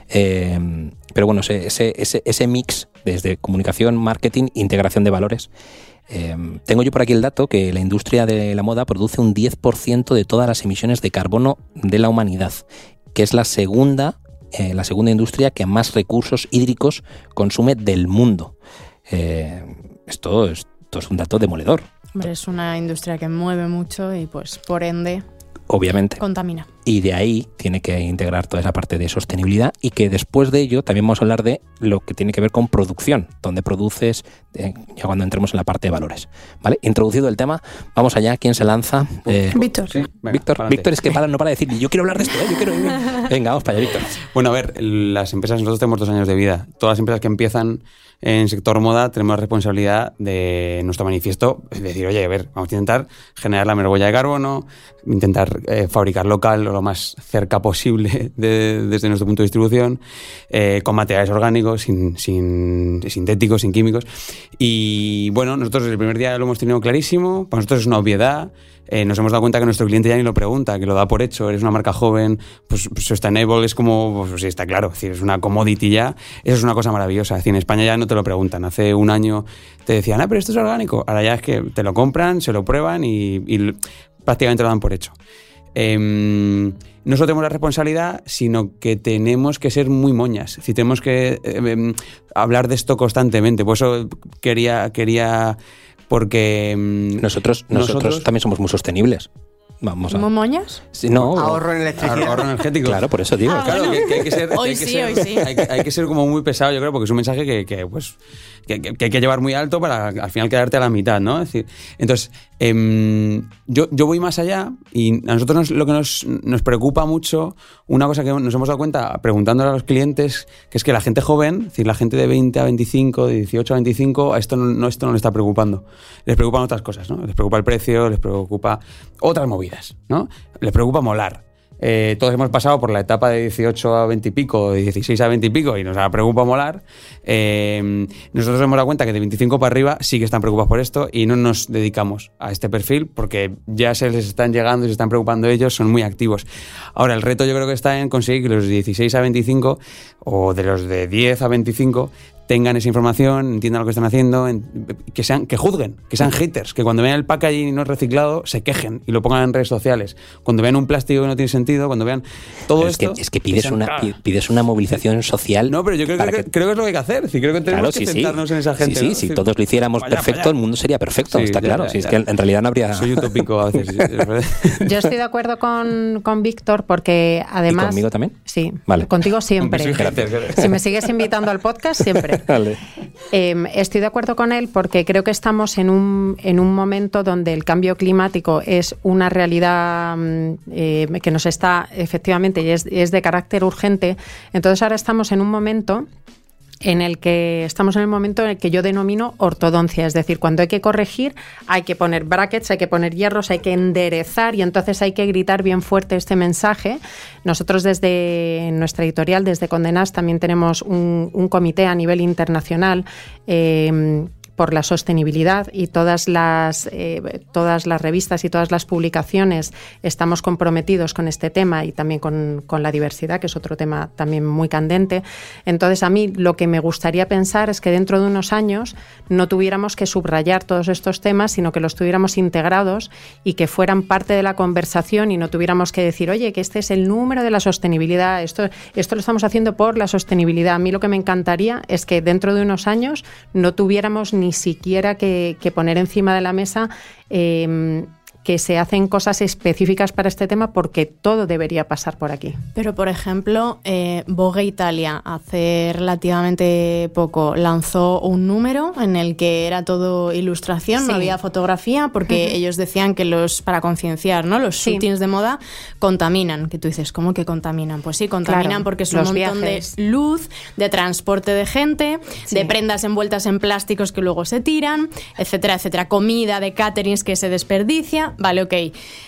S1: eh, pero bueno, ese, ese, ese, ese mix desde comunicación, marketing, integración de valores. Eh, tengo yo por aquí el dato que la industria de la moda produce un diez por ciento de todas las emisiones de carbono de la humanidad, que es la segunda, eh, la segunda industria que más recursos hídricos consume del mundo. Eh, esto es Esto es un dato demoledor.
S6: Hombre, es una industria que mueve mucho y, pues, por ende,
S1: obviamente,
S6: contamina.
S1: Y de ahí tiene que integrar toda esa parte de sostenibilidad y que después de ello también vamos a hablar de lo que tiene que ver con producción, donde produces, eh, ya cuando entremos en la parte de valores. ¿Vale? Introducido el tema, vamos allá. ¿Quién se lanza? Eh,
S5: Víctor.
S4: Sí, venga,
S1: Víctor, Víctor es que para, no para decir, yo quiero hablar de esto, ¿eh? yo quiero... Venga, vamos para allá, Víctor.
S4: Bueno, a ver, las empresas, nosotros tenemos dos años de vida. Todas las empresas que empiezan en sector moda tenemos la responsabilidad de nuestro manifiesto, es decir, oye, a ver, vamos a intentar generar la menor huella de carbono, intentar eh, fabricar local lo más cerca posible de, desde nuestro punto de distribución, eh, con materiales orgánicos, sin, sin sintéticos, sin químicos. Y bueno, nosotros el primer día lo hemos tenido clarísimo, para nosotros es una obviedad. Eh, nos hemos dado cuenta que nuestro cliente ya ni lo pregunta, que lo da por hecho. Eres una marca joven, pues sustainable es como, pues sí, está claro, es decir, es una commodity ya. Eso es una cosa maravillosa. Es decir, en España ya no te lo preguntan. Hace un año te decían, ah, pero esto es orgánico. Ahora ya es que te lo compran, se lo prueban y, y prácticamente lo dan por hecho. Eh, no solo tenemos la responsabilidad, sino que tenemos que ser muy moñas. Es decir, tenemos que eh, eh, hablar de esto constantemente. Por eso quería... quería porque
S1: nosotros, nosotros, nosotros también somos muy sostenibles. Vamos a...
S6: ¿Momoñas?
S1: Sí, no,
S3: Ahorro en electricidad.
S4: Ahorro energético.
S1: Claro, por eso digo.
S6: Ah,
S4: Claro,
S6: bueno.
S4: que, que hay que ser.
S6: Hoy
S4: hay que
S6: sí,
S4: ser-
S6: hoy sí.
S4: Hay, que- hay que ser como muy pesado, yo creo, porque es un mensaje que, que, pues, que, que- que hay que llevar muy alto para al final quedarte a la mitad, ¿no? Es decir, entonces, em, yo, yo voy más allá y a nosotros nos- lo que nos, nos preocupa mucho, una cosa que nos hemos dado cuenta preguntándole a los clientes, que es que la gente joven, es decir, la gente de veinte a veinticinco, de dieciocho a veinticinco, a esto no, no, esto no les está preocupando. Les preocupan otras cosas, ¿no? Les preocupa el precio, les preocupa otras movidas, ¿no? Les preocupa molar. Eh, todos hemos pasado por la etapa de dieciocho a veinte y pico, de dieciséis a veinte y pico, y nos preocupa molar. Eh, nosotros nos hemos dado cuenta que de veinticinco para arriba sí que están preocupados por esto y no nos dedicamos a este perfil porque ya se les están llegando y se están preocupando ellos, son muy activos. Ahora, el reto yo creo que está en conseguir que los de dieciséis a veinticinco o de los de diez a veinticinco tengan esa información, entiendan lo que están haciendo, en, que sean, que juzguen, que sean haters, que cuando vean el packaging no reciclado se quejen y lo pongan en redes sociales. Cuando vean un plástico que no tiene sentido, cuando vean todo
S1: Pero es
S4: esto...
S1: que, es que pides,
S4: sean,
S1: una,
S4: "Ah".
S1: pi- pides una movilización social.
S4: No, pero yo creo,
S1: para
S4: que, creo que es lo que hay que hacer. Sí, creo que tenemos
S1: Claro,
S4: que
S1: sí, sí.
S4: centrarnos en esa gente.
S1: Sí, sí,
S4: ¿no?
S1: si
S4: Sí.
S1: todos lo hiciéramos
S4: Vaya,
S1: perfecto,
S4: vaya.
S1: el mundo sería perfecto,
S4: Sí,
S1: está
S4: ya,
S1: claro.
S4: ya,
S1: Si es
S4: ya.
S1: que en realidad no habría...
S4: Soy utópico a veces. sí.
S2: Yo estoy de acuerdo con, con Víctor porque además...
S1: ¿Y conmigo también?
S2: Sí,
S1: Vale.
S2: contigo siempre.
S4: Un beso y gracias.
S2: Si me sigues invitando al podcast, siempre.
S1: Vale.
S2: Eh, estoy de acuerdo con él porque creo que estamos en un, en un momento donde el cambio climático es una realidad mm, eh, que nos está efectivamente y es, es de carácter urgente. Entonces ahora estamos en un momento en el que estamos en el momento en el que yo denomino ortodoncia, es decir, cuando hay que corregir hay que poner brackets, hay que poner hierros, hay que enderezar y entonces hay que gritar bien fuerte este mensaje. Nosotros desde nuestra editorial, desde Condé Nast, también tenemos un, un comité a nivel internacional eh, por la sostenibilidad y todas las, eh, todas las revistas y todas las publicaciones estamos comprometidos con este tema y también con, con la diversidad, que es otro tema también muy candente. Entonces, a mí lo que me gustaría pensar es que dentro de unos años no tuviéramos que subrayar todos estos temas, sino que los tuviéramos integrados y que fueran parte de la conversación y no tuviéramos que decir, oye, que este es el número de la sostenibilidad, esto, esto lo estamos haciendo por la sostenibilidad. A mí lo que me encantaría es que dentro de unos años no tuviéramos ni siquiera que, que poner encima de la mesa eh, que se hacen cosas específicas para este tema porque todo debería pasar por aquí.
S6: Pero, por ejemplo, eh, Vogue Italia hace relativamente poco lanzó un número en el que era todo ilustración,
S2: Sí.
S6: no había fotografía, porque
S2: Uh-huh.
S6: ellos decían que los, para concienciar, ¿no? Los
S2: Sí.
S6: shootings de moda contaminan. Que tú dices, ¿cómo que contaminan? Pues sí, contaminan
S2: Claro,
S6: porque es un
S2: los
S6: montón
S2: viajes.
S6: de luz, de transporte de gente,
S2: Sí.
S6: de prendas envueltas en plásticos que luego se tiran, etcétera, etcétera. Comida de caterings que se desperdicia. Vale, ok.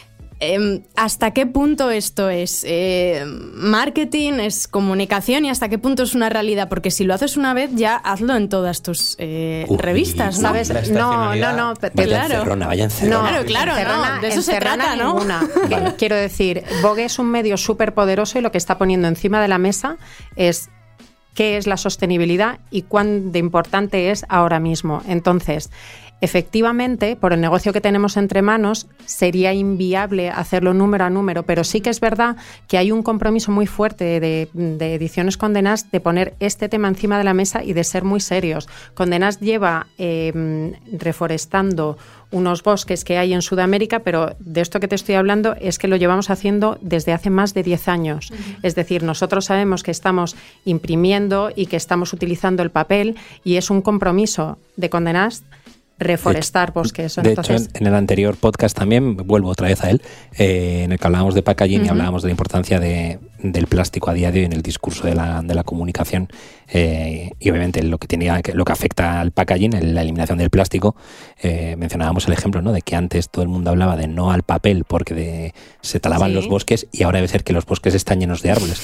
S6: Eh, ¿Hasta qué punto esto es eh, marketing, es comunicación y hasta qué punto es una realidad? Porque si lo haces una vez, ya hazlo en todas tus eh,
S1: Uy,
S6: revistas, ¿no?
S2: ¿Sabes?
S4: La
S2: No, no,
S4: estacionalidad.
S2: no. pe-
S1: Vaya
S6: Claro.
S1: encerrona, vaya
S2: No,
S1: encerrona.
S6: Claro, claro,
S2: encerrona-
S6: no, de eso se
S2: encerrona
S6: trata, ¿no?
S2: ninguna. Que- Quiero decir, Vogue es un medio súper poderoso y lo que está poniendo encima de la mesa es qué es la sostenibilidad y cuán de importante es ahora mismo. Entonces, efectivamente, por el negocio que tenemos entre manos, sería inviable hacerlo número a número, pero sí que es verdad que hay un compromiso muy fuerte de, de Ediciones Condé Nast de poner este tema encima de la mesa y de ser muy serios. Condé Nast lleva eh, reforestando unos bosques que hay en Sudamérica, pero de esto que te estoy hablando es que lo llevamos haciendo desde hace más de diez años. Uh-huh. Es decir, nosotros sabemos que estamos imprimiendo y que estamos utilizando el papel y es un compromiso de Condé Nast reforestar bosques.
S1: De
S2: Entonces,
S1: hecho, en, en el anterior podcast también, vuelvo otra vez a él, eh, en el que hablábamos de packaging uh-huh. y hablábamos de la importancia de, del plástico a día de hoy en el discurso de la, de la comunicación eh, y obviamente lo que tenía lo que afecta al packaging, la eliminación del plástico. Eh, mencionábamos el ejemplo, ¿no?, de que antes todo el mundo hablaba de no al papel porque de, se talaban sí. los bosques y ahora debe ser que los bosques están llenos de árboles.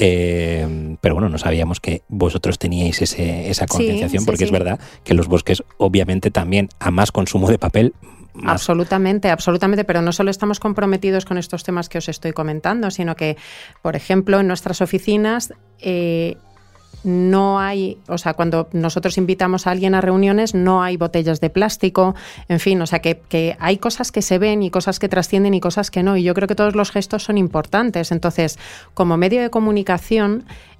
S1: Eh, pero bueno, no sabíamos que vosotros teníais ese, esa concienciación sí, sí, porque sí. es verdad que los bosques obviamente también a más consumo de papel. Más.
S2: Absolutamente, absolutamente, pero no solo estamos comprometidos con estos temas que os estoy comentando, sino que, por ejemplo, en nuestras oficinas eh, no hay, o sea, cuando nosotros invitamos a alguien a reuniones, no hay botellas de plástico, en fin, o sea, que, que hay cosas que se ven y cosas que trascienden y cosas que no, y yo creo que todos los gestos son importantes. Entonces, como medio de comunicación,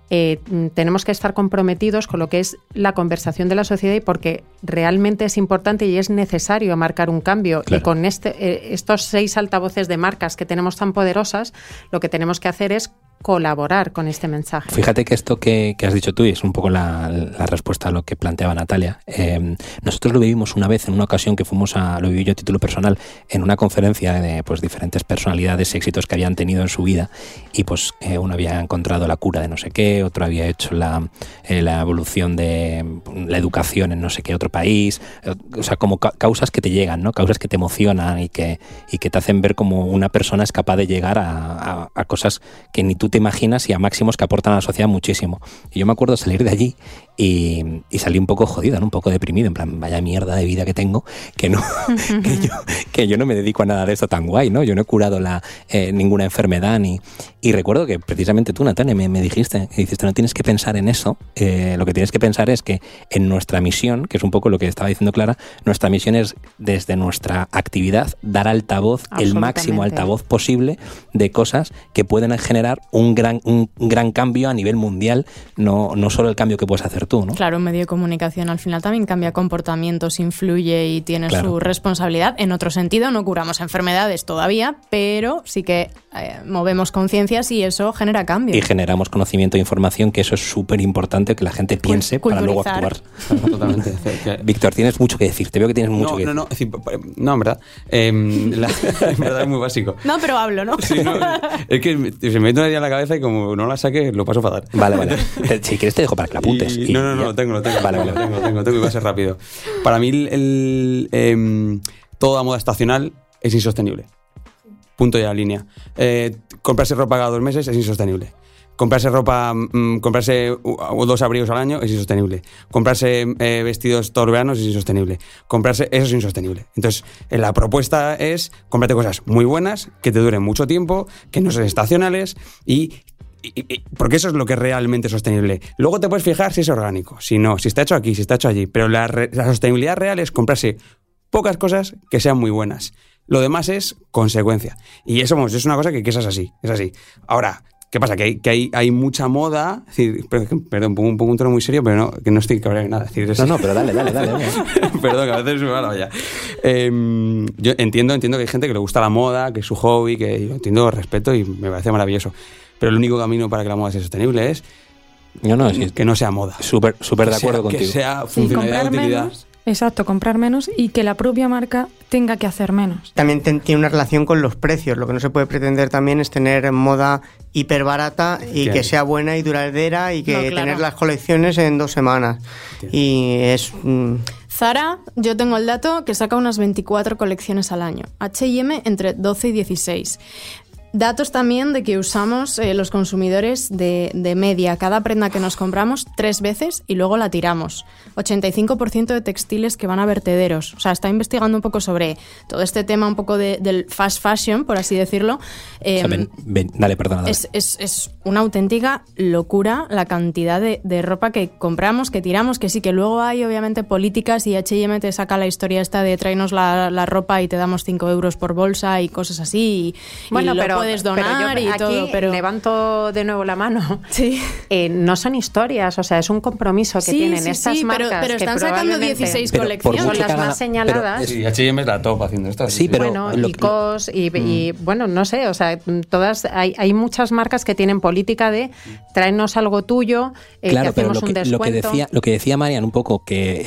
S2: eh, tenemos que estar comprometidos con lo que es la conversación de la sociedad y porque realmente es importante y es necesario marcar un cambio. Claro. Y con este, eh, estos seis altavoces de marcas que tenemos tan poderosas, lo que tenemos que hacer es colaborar con este mensaje.
S1: Fíjate que esto que, que has dicho tú, y es un poco la, la respuesta a lo que planteaba Natalia, eh, nosotros lo vivimos una vez en una ocasión que fuimos a, lo viví yo a título personal, en una conferencia de pues diferentes personalidades, éxitos que habían tenido en su vida, y pues eh, uno había encontrado la cura de no sé qué, otro había hecho la, eh, la evolución de la educación en no sé qué otro país, eh, o sea, como ca- causas que te llegan, ¿no? Causas que te emocionan y que, y que te hacen ver como una persona es capaz de llegar a, a, a cosas que ni tú te imaginas y a máximos que aportan a la sociedad muchísimo. Y yo me acuerdo salir de allí y, y salí un poco jodido, ¿no? Un poco deprimido, en plan, vaya mierda de vida que tengo, que no que, yo, que yo no me dedico a nada de esto tan guay, ¿no? Yo no he curado la, eh, ninguna enfermedad ni... Y recuerdo que precisamente tú, Natalia, me, me dijiste, que dices, no tienes que pensar en eso, eh, lo que tienes que pensar es que en nuestra misión, que es un poco lo que estaba diciendo Clara, nuestra misión es desde nuestra actividad dar altavoz, el máximo altavoz posible de cosas que pueden generar un gran, un gran cambio a nivel mundial, no, no solo el cambio que puedes hacer tú, ¿no?
S6: Claro, un medio de comunicación al final también cambia comportamientos, influye y tiene claro. su responsabilidad. En otro sentido, no curamos enfermedades todavía, pero sí que eh, movemos conciencias y eso genera cambio.
S1: Y generamos conocimiento e información, que eso es súper importante, que la gente piense para luego actuar.
S4: Totalmente.
S1: Víctor, tienes mucho que decir, te veo que tienes mucho
S4: no,
S1: que
S4: no,
S1: decir.
S4: No, no, no, no, en verdad, eh, la, en verdad es muy básico.
S6: No, pero hablo, ¿no?
S4: Sí, no, es que se me mete una idea en la cabeza y como no la saque, lo paso fatal.
S1: Vale, vale. Si quieres te dejo para que la apuntes.
S4: Y, y, no, no, no, lo tengo, lo tengo. Vale, vale. Lo tengo, lo tengo, tengo que va a ser rápido. Para mí, el, el, eh, toda moda estacional es insostenible. Punto y a la línea. Eh, comprarse ropa cada dos meses es insostenible. Comprarse ropa, mmm, comprarse uh, dos abrigos al año es insostenible. Comprarse eh, vestidos todos los veranos es insostenible. Comprarse, eso es insostenible. Entonces, eh, la propuesta es cómprate cosas muy buenas, que te duren mucho tiempo, que no sean estacionales y... Y, y, porque eso es lo que es realmente sostenible. Luego te puedes fijar si es orgánico, si no, si está hecho aquí, si está hecho allí. Pero la, re, la sostenibilidad real es comprarse pocas cosas que sean muy buenas. Lo demás es consecuencia. Y eso vamos, es una cosa que, que es así, es así. Ahora, ¿qué pasa? Que hay, que hay, hay mucha moda. Es decir, perdón, pongo un, pongo un tono muy serio, pero no, que no estoy cabreado en nada. Es decir, es,
S1: no, no, pero dale, dale, dale. dale.
S4: Perdón, que a veces me va la olla. Eh, yo entiendo, entiendo que hay gente que le gusta la moda, que es su hobby, que yo entiendo, respeto y me parece maravilloso. Pero el único camino para que la moda sea sostenible es
S1: no, no, sí,
S4: que no sea moda.
S1: Súper súper de acuerdo
S4: sea,
S1: contigo.
S4: Que sea funcionalidad,
S5: sí,
S4: utilidad.
S5: Menos, exacto, comprar menos y que la propia marca tenga que hacer menos.
S3: También ten, tiene una relación con los precios. Lo que no se puede pretender también es tener moda hiper barata y Bien. que sea buena y duradera y que no, claro. tener las colecciones en dos semanas. Bien. Y es... Mmm,
S6: Zara, yo tengo el dato que saca unas veinticuatro colecciones al año. H y M entre doce y dieciséis. Datos también de que usamos eh, los consumidores de, de media cada prenda que nos compramos tres veces y luego la tiramos. ochenta y cinco por ciento de textiles que van a vertederos. O sea, está investigando un poco sobre todo este tema un poco de, del fast fashion, por así decirlo. Eh,
S1: o sea, ven, ven, dale, perdona. Dale.
S6: Es, es, es una auténtica locura la cantidad de, de ropa que compramos, que tiramos, que sí, que luego hay obviamente políticas y H y M te saca la historia esta de tráenos la, la ropa y te damos cinco euros por bolsa y cosas así. Y,
S2: bueno,
S6: y
S2: pero
S6: puedes donar
S2: pero yo
S6: y
S2: aquí
S6: todo, pero
S2: levanto de nuevo la mano.
S6: Sí.
S2: Eh, no son historias, o sea, es un compromiso que
S6: sí,
S2: tienen
S6: sí,
S2: estas
S6: sí,
S2: marcas.
S6: Pero, pero están sacando dieciséis
S1: pero
S6: colecciones.
S2: Son las más señaladas.
S4: Pero, sí, H y M es la top haciendo esto.
S1: Sí, pero
S2: bueno,
S1: lo,
S2: y C O S y, mm. y bueno, no sé, o sea, todas hay, hay muchas marcas que tienen política de traernos algo tuyo, eh,
S1: claro,
S2: que hacemos
S1: pero lo que,
S2: un descuento.
S1: Lo que decía, lo que decía Marian un poco que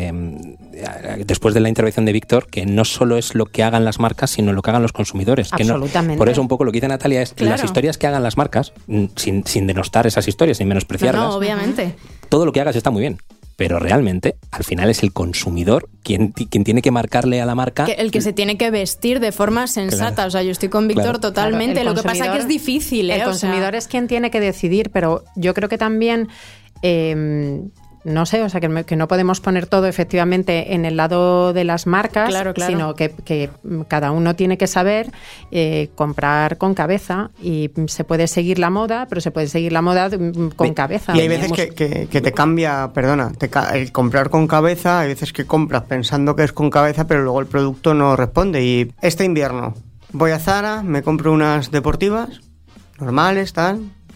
S1: eh, después de la intervención de Víctor, que no solo es lo que hagan las marcas, sino lo que hagan los consumidores.
S2: Absolutamente.
S1: Que no, por eso un poco lo que dice Natalia es claro. las historias que hagan las marcas, sin, sin denostar esas historias, sin menospreciarlas.
S6: No, no, obviamente.
S1: Todo lo que hagas está muy bien. Pero realmente, al final es el consumidor quien, quien tiene que marcarle a la marca...
S6: Que el que se tiene que vestir de forma sensata. Claro. O sea, yo estoy con Víctor claro. totalmente. Claro, lo que pasa es que es difícil, ¿eh?
S2: El
S6: o
S2: consumidor
S6: sea...
S2: es quien tiene que decidir, pero yo creo que también... Eh, no sé, o sea, que, me, que no podemos poner todo efectivamente en el lado de las marcas,
S6: claro, claro.
S2: sino que, que cada uno tiene que saber eh, comprar con cabeza y se puede seguir la moda, pero se puede seguir la moda con y, cabeza.
S3: Y hay veces que, que, que te cambia, perdona, te, el comprar con cabeza, hay veces que compras pensando que es con cabeza, pero luego el producto no responde. Y este invierno voy a Zara, me compro unas deportivas, normales, tal...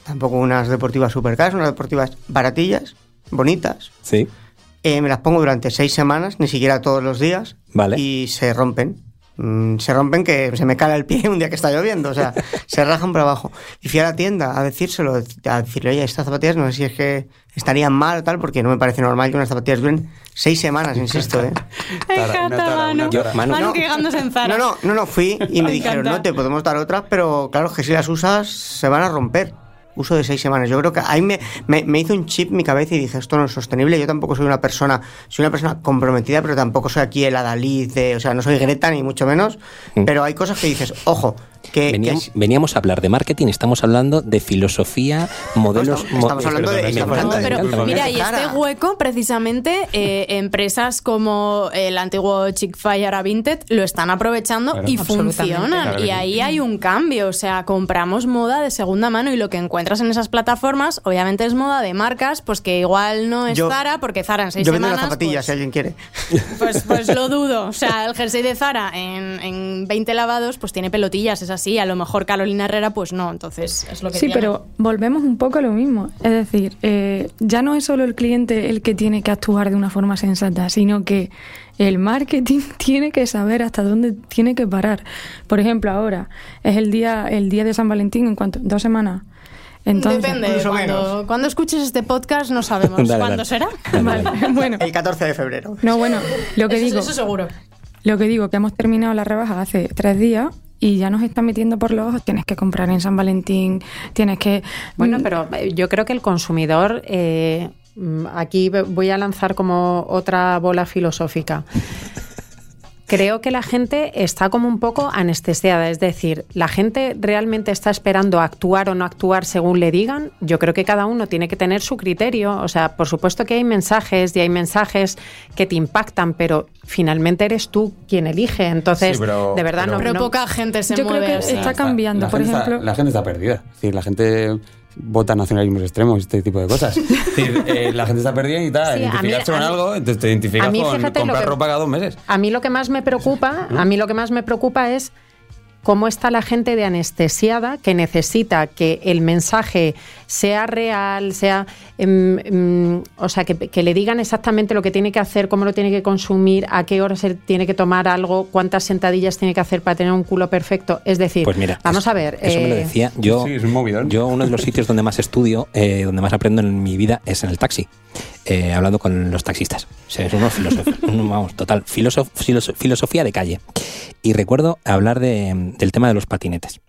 S3: tampoco unas deportivas super caras, unas deportivas baratillas, bonitas.
S1: Sí.
S3: Eh, me las pongo durante seis semanas, ni siquiera todos los días.
S1: Vale.
S3: Y se rompen. Mm, se rompen que se me cala el pie un día que está lloviendo, o sea, se rajan por abajo. Y fui a la tienda a decírselo, a decirle, oye, estas zapatillas no sé si es que estarían mal o tal, porque no me parece normal que unas zapatillas duren seis semanas, insisto, ¿eh?
S5: Encanta, Manu.
S1: Yo, Manu,
S5: Manu
S1: no.
S5: quejándose en Zara.
S3: No, no, no, no, fui y me,
S5: Me
S3: dijeron,
S5: encanta.
S3: no, te podemos dar otras, pero claro, que si las usas se van a romper. Uso de seis semanas. Yo creo que ahí me, me, me hizo un chip mi cabeza y dije, esto no es sostenible. Yo tampoco soy una persona, soy una persona comprometida, pero tampoco soy aquí el adalid de, o sea, no soy Greta ni mucho menos,
S1: Mm.
S3: pero hay cosas que dices, ojo, que...
S1: Veníamos,
S3: que
S1: veníamos a hablar de marketing, estamos hablando de filosofía, modelos...
S3: No, estamos
S1: mo-
S3: hablando de-
S1: me
S3: estamos
S1: encanta,
S3: hablando
S6: No,
S3: de-
S1: me
S6: pero
S1: encanta, me
S6: mira,
S1: encanta.
S6: y este
S3: Zara.
S6: hueco, precisamente, eh, empresas como el antiguo Chick-fil-A y ahora Vinted lo están aprovechando
S4: Claro.
S6: y
S2: Absolutamente.
S6: funcionan.
S4: Claro que
S6: y
S4: sí.
S6: ahí hay un cambio. O sea, compramos moda de segunda mano y lo que encuentras en esas plataformas, obviamente, es moda de marcas, pues que igual no es
S3: Yo-
S6: Zara, porque Zara en seis
S3: yo vendo
S6: semanas.
S3: las zapatillas,
S6: pues,
S3: si alguien quiere.
S6: Pues, pues lo dudo. O sea, el jersey de Zara en, en veinte lavados, pues tiene pelotillas, es así. A lo mejor Carolina Herrera, pues no. Entonces, es lo que
S5: Sí,
S6: tiene.
S5: pero volvemos un poco a lo mismo. Es decir, eh, ya no es solo el cliente el que tiene que actuar de una forma sensata, sino que el marketing tiene que saber hasta dónde tiene que parar. Por ejemplo, ahora es el día, el día de San Valentín, ¿en cuánto? ¿Dos semanas? Entonces,
S6: Depende.
S3: más o
S6: Cuando,
S3: menos.
S6: cuando escuches este podcast, no sabemos
S1: Dale,
S6: cuándo
S1: dale.
S6: será.
S1: Dale, dale.
S5: Vale, bueno,
S3: El catorce de febrero.
S5: no, bueno, lo que
S6: Eso-
S5: digo,
S6: eso seguro.
S5: lo que digo, que hemos terminado la rebaja hace tres días y ya nos están metiendo por los ojos, tienes que comprar en San Valentín, tienes que...
S2: Bueno, pero eh, yo creo que el consumidor, eh, mm, aquí v- voy a lanzar como otra bola filosófica. Creo que la gente está como un poco anestesiada, es decir, la gente realmente está esperando actuar o no actuar según le digan. Yo creo que cada uno tiene que tener su criterio, o sea, por supuesto que hay mensajes y hay mensajes que te impactan, pero finalmente eres tú quien elige, entonces,
S4: Sí, pero-
S2: de verdad
S4: pero-
S2: no...
S6: Pero
S2: no-
S6: poca gente se
S5: Yo creo
S6: mueve
S5: que
S6: así.
S5: está cambiando,
S4: la
S5: por
S4: gente está-
S5: ejemplo.
S4: la gente está perdida. Es decir, la gente vota nacionalismos extremos, este tipo de cosas. Es decir, eh, la gente está perdida y tal,
S2: Sí, a mí-
S4: identificarse
S2: a
S4: con
S2: mí-
S4: algo, entonces te identificas
S2: a mí,
S4: con
S2: fíjate, lo
S4: comprar
S2: que-
S4: ropa cada dos meses.
S2: A mí lo que más me preocupa, a mí lo que más me preocupa es cómo está la gente de anestesiada que necesita que el mensaje sea real, sea, em, em, o sea, que, que le digan exactamente lo que tiene que hacer, cómo lo tiene que consumir, a qué hora se tiene que tomar algo, cuántas sentadillas tiene que hacer para tener un culo perfecto. Es decir,
S1: Pues mira,
S2: vamos
S1: eso-
S2: a ver.
S1: Eso me lo
S2: eh,
S1: decía. Yo,
S4: Sí, es un movidón.
S1: yo uno de los sitios donde más estudio, eh, donde más aprendo en mi vida es en el taxi, eh, hablando con los taxistas. O sea, es uno filósofo, un- vamos, total, filosof- filoso- filosofía de calle. Y recuerdo hablar de- del tema de los patinetes.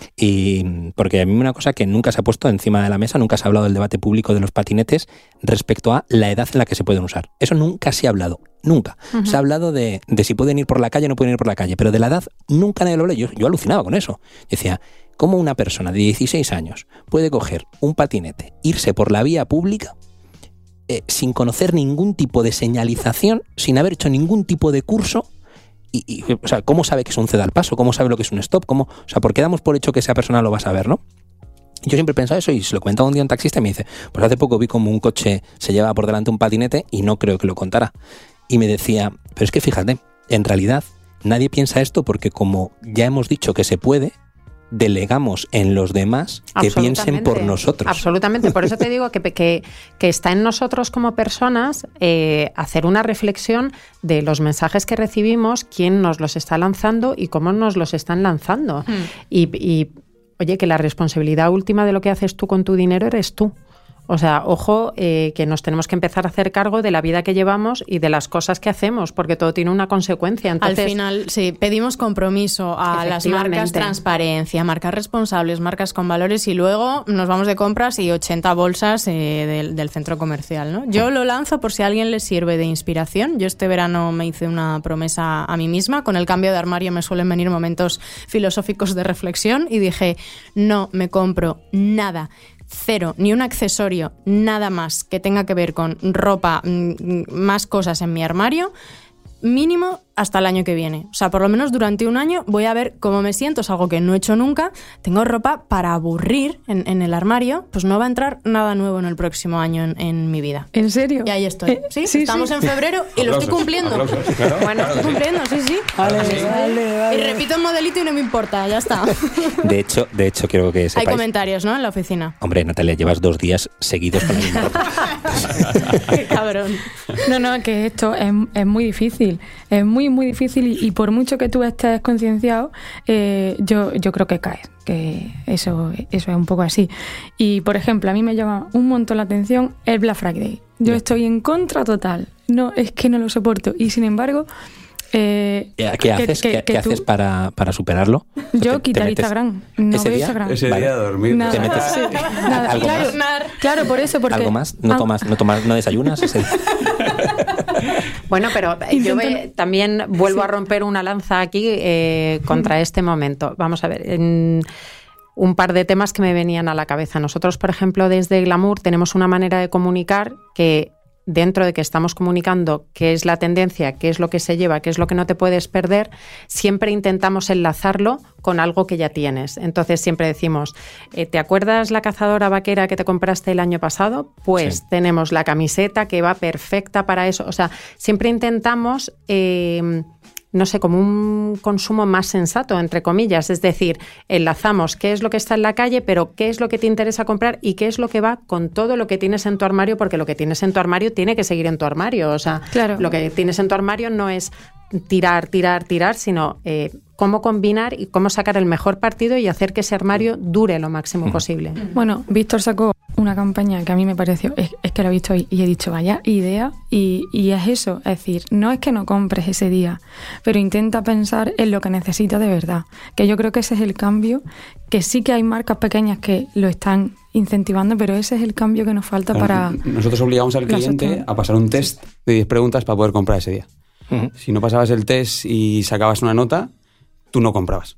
S1: Y porque a mí una cosa que nunca se ha puesto encima de la mesa, nunca se ha hablado del debate público de los patinetes respecto a la edad en la que se pueden usar. Eso nunca se ha hablado, nunca. Se ha hablado de, de si pueden ir por la calle o no pueden ir por la calle, pero de la edad nunca nadie lo habla. Yo, yo alucinaba con eso. Decía, ¿cómo una persona de dieciséis años puede coger un patinete, irse por la vía pública eh, sin conocer ningún tipo de señalización, sin haber hecho ningún tipo de curso? Y, y, o sea, ¿cómo sabe que es un ceda al paso? ¿Cómo sabe lo que es un stop? ¿Cómo? O sea, ¿por qué damos por hecho que esa persona lo va a saber, no? Yo siempre he pensado eso y se lo comentaba un día a un taxista y me dice, pues hace poco vi como un coche se llevaba por delante un patinete y no creo que lo contara. Y me decía, pero es que fíjate, en realidad nadie piensa esto porque como ya hemos dicho que se puede, delegamos en los demás que piensen por nosotros.
S2: Absolutamente, por eso te digo que, que, que está en nosotros como personas eh, hacer una reflexión de los mensajes que recibimos, quién nos los está lanzando y cómo nos los están lanzando.
S6: Mm.
S2: Y, y, oye, que la responsabilidad última de lo que haces tú con tu dinero eres tú. O sea, ojo, eh, que nos tenemos que empezar a hacer cargo de la vida que llevamos y de las cosas que hacemos, porque todo tiene una consecuencia. Entonces,
S6: Al final, sí, pedimos compromiso a las
S2: Efectivamente.
S6: marcas, transparencia, marcas responsables, marcas con valores y luego nos vamos de compras y ochenta bolsas eh, del, del centro comercial, ¿no? Yo lo lanzo por si a alguien le sirve de inspiración. Yo este verano me hice una promesa a mí misma. Con el cambio de armario me suelen venir momentos filosóficos de reflexión y dije, no me compro nada. Cero, ni un accesorio, nada más que tenga que ver con ropa, más cosas en mi armario, mínimo hasta el año que viene. O sea, por lo menos durante un año voy a ver cómo me siento, es algo que no he hecho nunca. Tengo ropa para aburrir en, en el armario, pues no va a entrar nada nuevo en el próximo año en, en mi vida.
S5: ¿En serio?
S6: Y ahí estoy.
S5: Eh,
S6: ¿Sí?
S5: sí,
S6: Estamos
S5: sí.
S6: en febrero y lo estoy cumpliendo.
S4: Aplausos, claro.
S6: Bueno, estoy cumpliendo, sí, sí.
S3: Vale,
S6: Sí.
S3: vale, vale.
S6: Y repito el modelito y no me importa, ya está.
S1: De hecho, de hecho quiero que
S6: Hay
S1: sepáis...
S6: comentarios, ¿no? En la oficina.
S1: Hombre, Natalia, llevas dos días seguidos con la misma ropa.
S6: Qué cabrón.
S5: No, no, que esto es, es muy difícil, es muy, muy difícil y, y por mucho que tú estés concienciado, eh, yo, yo creo que caes, que eso, eso es un poco así. Y, por ejemplo, a mí me llama un montón la atención el Black Friday. Yo estoy en contra total, no, es que no lo soporto y, sin embargo... Eh,
S1: ¿Qué
S5: que-
S1: haces,
S5: que-
S1: ¿qué,
S5: que
S1: qué
S5: tú-
S1: haces para, para superarlo?
S5: Yo
S1: ¿Te- te
S5: quitar
S1: metes
S5: Instagram, no
S1: ese
S5: veo
S1: día?
S5: Instagram.
S4: Ese
S1: Vale.
S4: día a dormir.
S5: Nada.
S1: ¿Te metes
S5: Sí, nada.
S1: algo
S5: Claro,
S1: más?
S5: claro, por eso, porque...
S1: ¿Algo más? ¿No
S5: Ah,
S1: tomas, no tomas, no desayunas ese día?
S2: Bueno, pero yo ve- también vuelvo
S5: Sí.
S2: a romper una lanza aquí eh, contra este momento. Vamos a ver, en un par de temas que me venían a la cabeza. Nosotros, por ejemplo, desde Glamour tenemos una manera de comunicar que, dentro de que estamos comunicando qué es la tendencia, qué es lo que se lleva, qué es lo que no te puedes perder, siempre intentamos enlazarlo con algo que ya tienes. Entonces siempre decimos, eh, ¿te acuerdas la cazadora vaquera que te compraste el año pasado? Pues
S1: Sí.
S2: tenemos la camiseta que va perfecta para eso. O sea, siempre intentamos... Eh, no sé, como un consumo más sensato, entre comillas. Es decir, enlazamos qué es lo que está en la calle, pero qué es lo que te interesa comprar y qué es lo que va con todo lo que tienes en tu armario, porque lo que tienes en tu armario tiene que seguir en tu armario. O sea,
S5: Claro.
S2: lo que tienes en tu armario no es tirar, tirar, tirar, sino eh, cómo combinar y cómo sacar el mejor partido y hacer que ese armario dure lo máximo posible.
S5: Bueno, Víctor sacó una campaña que a mí me pareció, es, es que la he visto y, y he dicho, vaya idea, y, y es eso, es decir, no es que no compres ese día, pero intenta pensar en lo que necesitas de verdad, que yo creo que ese es el cambio, que sí que hay marcas pequeñas que lo están incentivando, pero ese es el cambio que nos falta para...
S4: Nosotros obligamos al
S5: la
S4: cliente
S5: sociedad.
S4: a pasar un test de diez preguntas para poder comprar ese día.
S1: Ujú.
S4: Si no pasabas el test y sacabas una nota, tú no comprabas.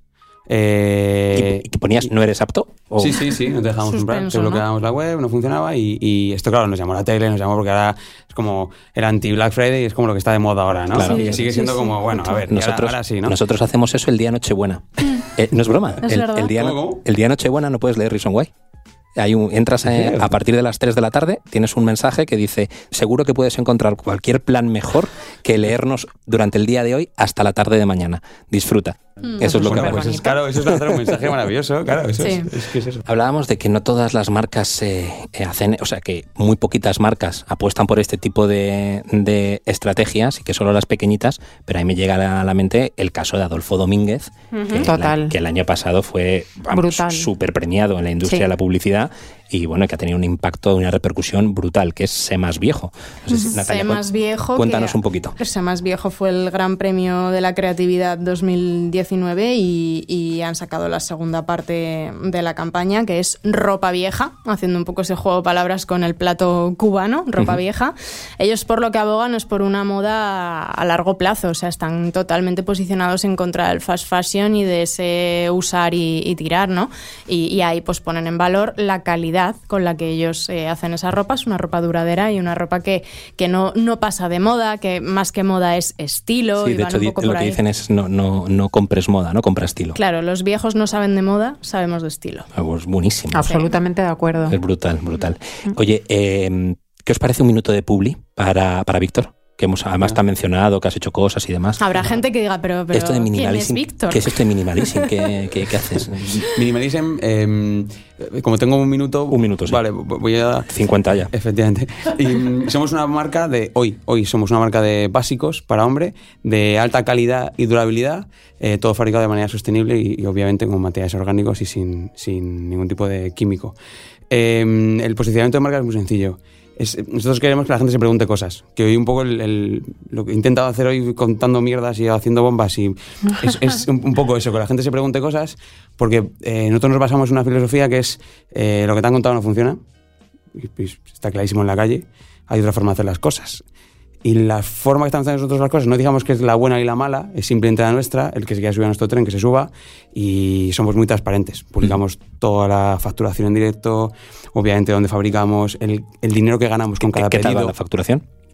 S4: Eh,
S1: ¿Y, y te ponías no eres apto? ¿O?
S4: Sí, sí, sí, no te dejábamos comprar.
S6: Suspenso,
S4: Te
S6: ¿no?
S4: bloqueábamos la web, no funcionaba y, y esto, claro, nos llamó la tele, nos llamó porque ahora es como el anti-Black Friday, es como lo que está de moda ahora, ¿no?
S1: Claro.
S4: Y
S1: Sí,
S4: sigue
S5: sí,
S4: siendo
S5: sí.
S4: como, bueno, a ver, y
S1: Nosotros,
S4: ahora, ahora sí, ¿no?
S1: nosotros hacemos eso el día Nochebuena. Eh, no es broma.
S6: Es
S1: el,
S6: verdad.
S1: el día,
S4: ¿Cómo, cómo?
S1: el día Nochebuena no puedes leer Reason Why. Hay un, entras eh, a partir de las tres de la tarde, tienes un mensaje que dice, seguro que puedes encontrar cualquier plan mejor que leernos durante el día de hoy hasta la tarde de mañana. Disfruta. Eso es lo que
S4: Bueno,
S1: hago.
S4: pues es, claro, eso es lanzar un mensaje maravilloso, claro, eso
S6: Sí.
S4: es, es que es eso.
S1: Hablábamos de que no todas las marcas eh, eh, hacen, o sea, que muy poquitas marcas apuestan por este tipo de, de estrategias y que solo las pequeñitas, pero ahí me llega a la mente el caso de Adolfo Domínguez, que,
S2: Total.
S1: la- que el año pasado fue
S2: Brutal.
S1: súper premiado en la industria
S2: Sí.
S1: de la publicidad y bueno, que ha tenido un impacto, una repercusión brutal, que es Sé Más Viejo. No sé si, Natalia,
S6: Sé
S1: cuen-
S6: Más Viejo.
S1: Cuéntanos
S6: que-
S1: un poquito.
S6: Sé Más Viejo fue el Gran Premio de la Creatividad dos mil diecinueve y, y han sacado la segunda parte de la campaña, que es Ropa Vieja, haciendo un poco ese juego de palabras con el plato cubano, Ropa
S1: Ujú.
S6: Vieja. Ellos por lo que abogan es por una moda a largo plazo, o sea, están totalmente posicionados en contra del fast fashion y de ese usar y, y tirar, ¿no? Y, y ahí pues ponen en valor la calidad con la que ellos eh, hacen esa ropa, es una ropa duradera y una ropa que, que no, no pasa de moda, que más que moda es estilo.
S1: Sí,
S6: y
S1: de
S6: van
S1: hecho
S6: un
S1: di-
S6: poco
S1: lo
S6: por
S1: que
S6: ahí.
S1: dicen es no, no, no compres moda, no compra estilo.
S6: Claro, los viejos no saben de moda, sabemos de estilo.
S1: Ah, pues buenísimo.
S2: Absolutamente de acuerdo.
S1: Es brutal, brutal. Oye, eh, ¿qué os parece un minuto de publi para, para Víctor? Que hemos, además te ha mencionado, que has hecho cosas y demás.
S6: Habrá gente que diga, pero, pero
S1: Esto de
S6: ¿quién es
S1: minimalism,
S6: Víctor?
S1: ¿qué es esto de minimalism? ¿Qué, qué, qué haces?
S4: Minimalism, eh, como tengo un minuto...
S1: Un minuto, sí.
S4: Vale, voy a...
S1: cincuenta ya.
S4: Efectivamente. Y mm, somos una marca de... Hoy, hoy somos una marca de básicos para hombre, de alta calidad y durabilidad, eh, todo fabricado de manera sostenible y, y obviamente con materiales orgánicos y sin, sin ningún tipo de químico. Eh, el posicionamiento de marca es muy sencillo. Es, nosotros queremos que la gente se pregunte cosas. Que hoy un poco el, el- lo que he intentado hacer hoy contando mierdas y haciendo bombas y es, es un, un poco eso, que la gente se pregunte cosas porque eh, nosotros nos basamos en una filosofía que es eh, lo que te han contado no funciona. Y, pues, está clarísimo en la calle. Hay otra forma de hacer las cosas. Y la forma que estamos haciendo nosotros las cosas, no digamos que es la buena y la mala, es simplemente la nuestra, el que se quiera subir a nuestro tren, que se suba, y somos muy transparentes. Publicamos toda la facturación en directo, obviamente dónde fabricamos, el, el dinero que ganamos con cada
S1: ¿Qué, qué tal va
S4: pedido.
S1: la facturación?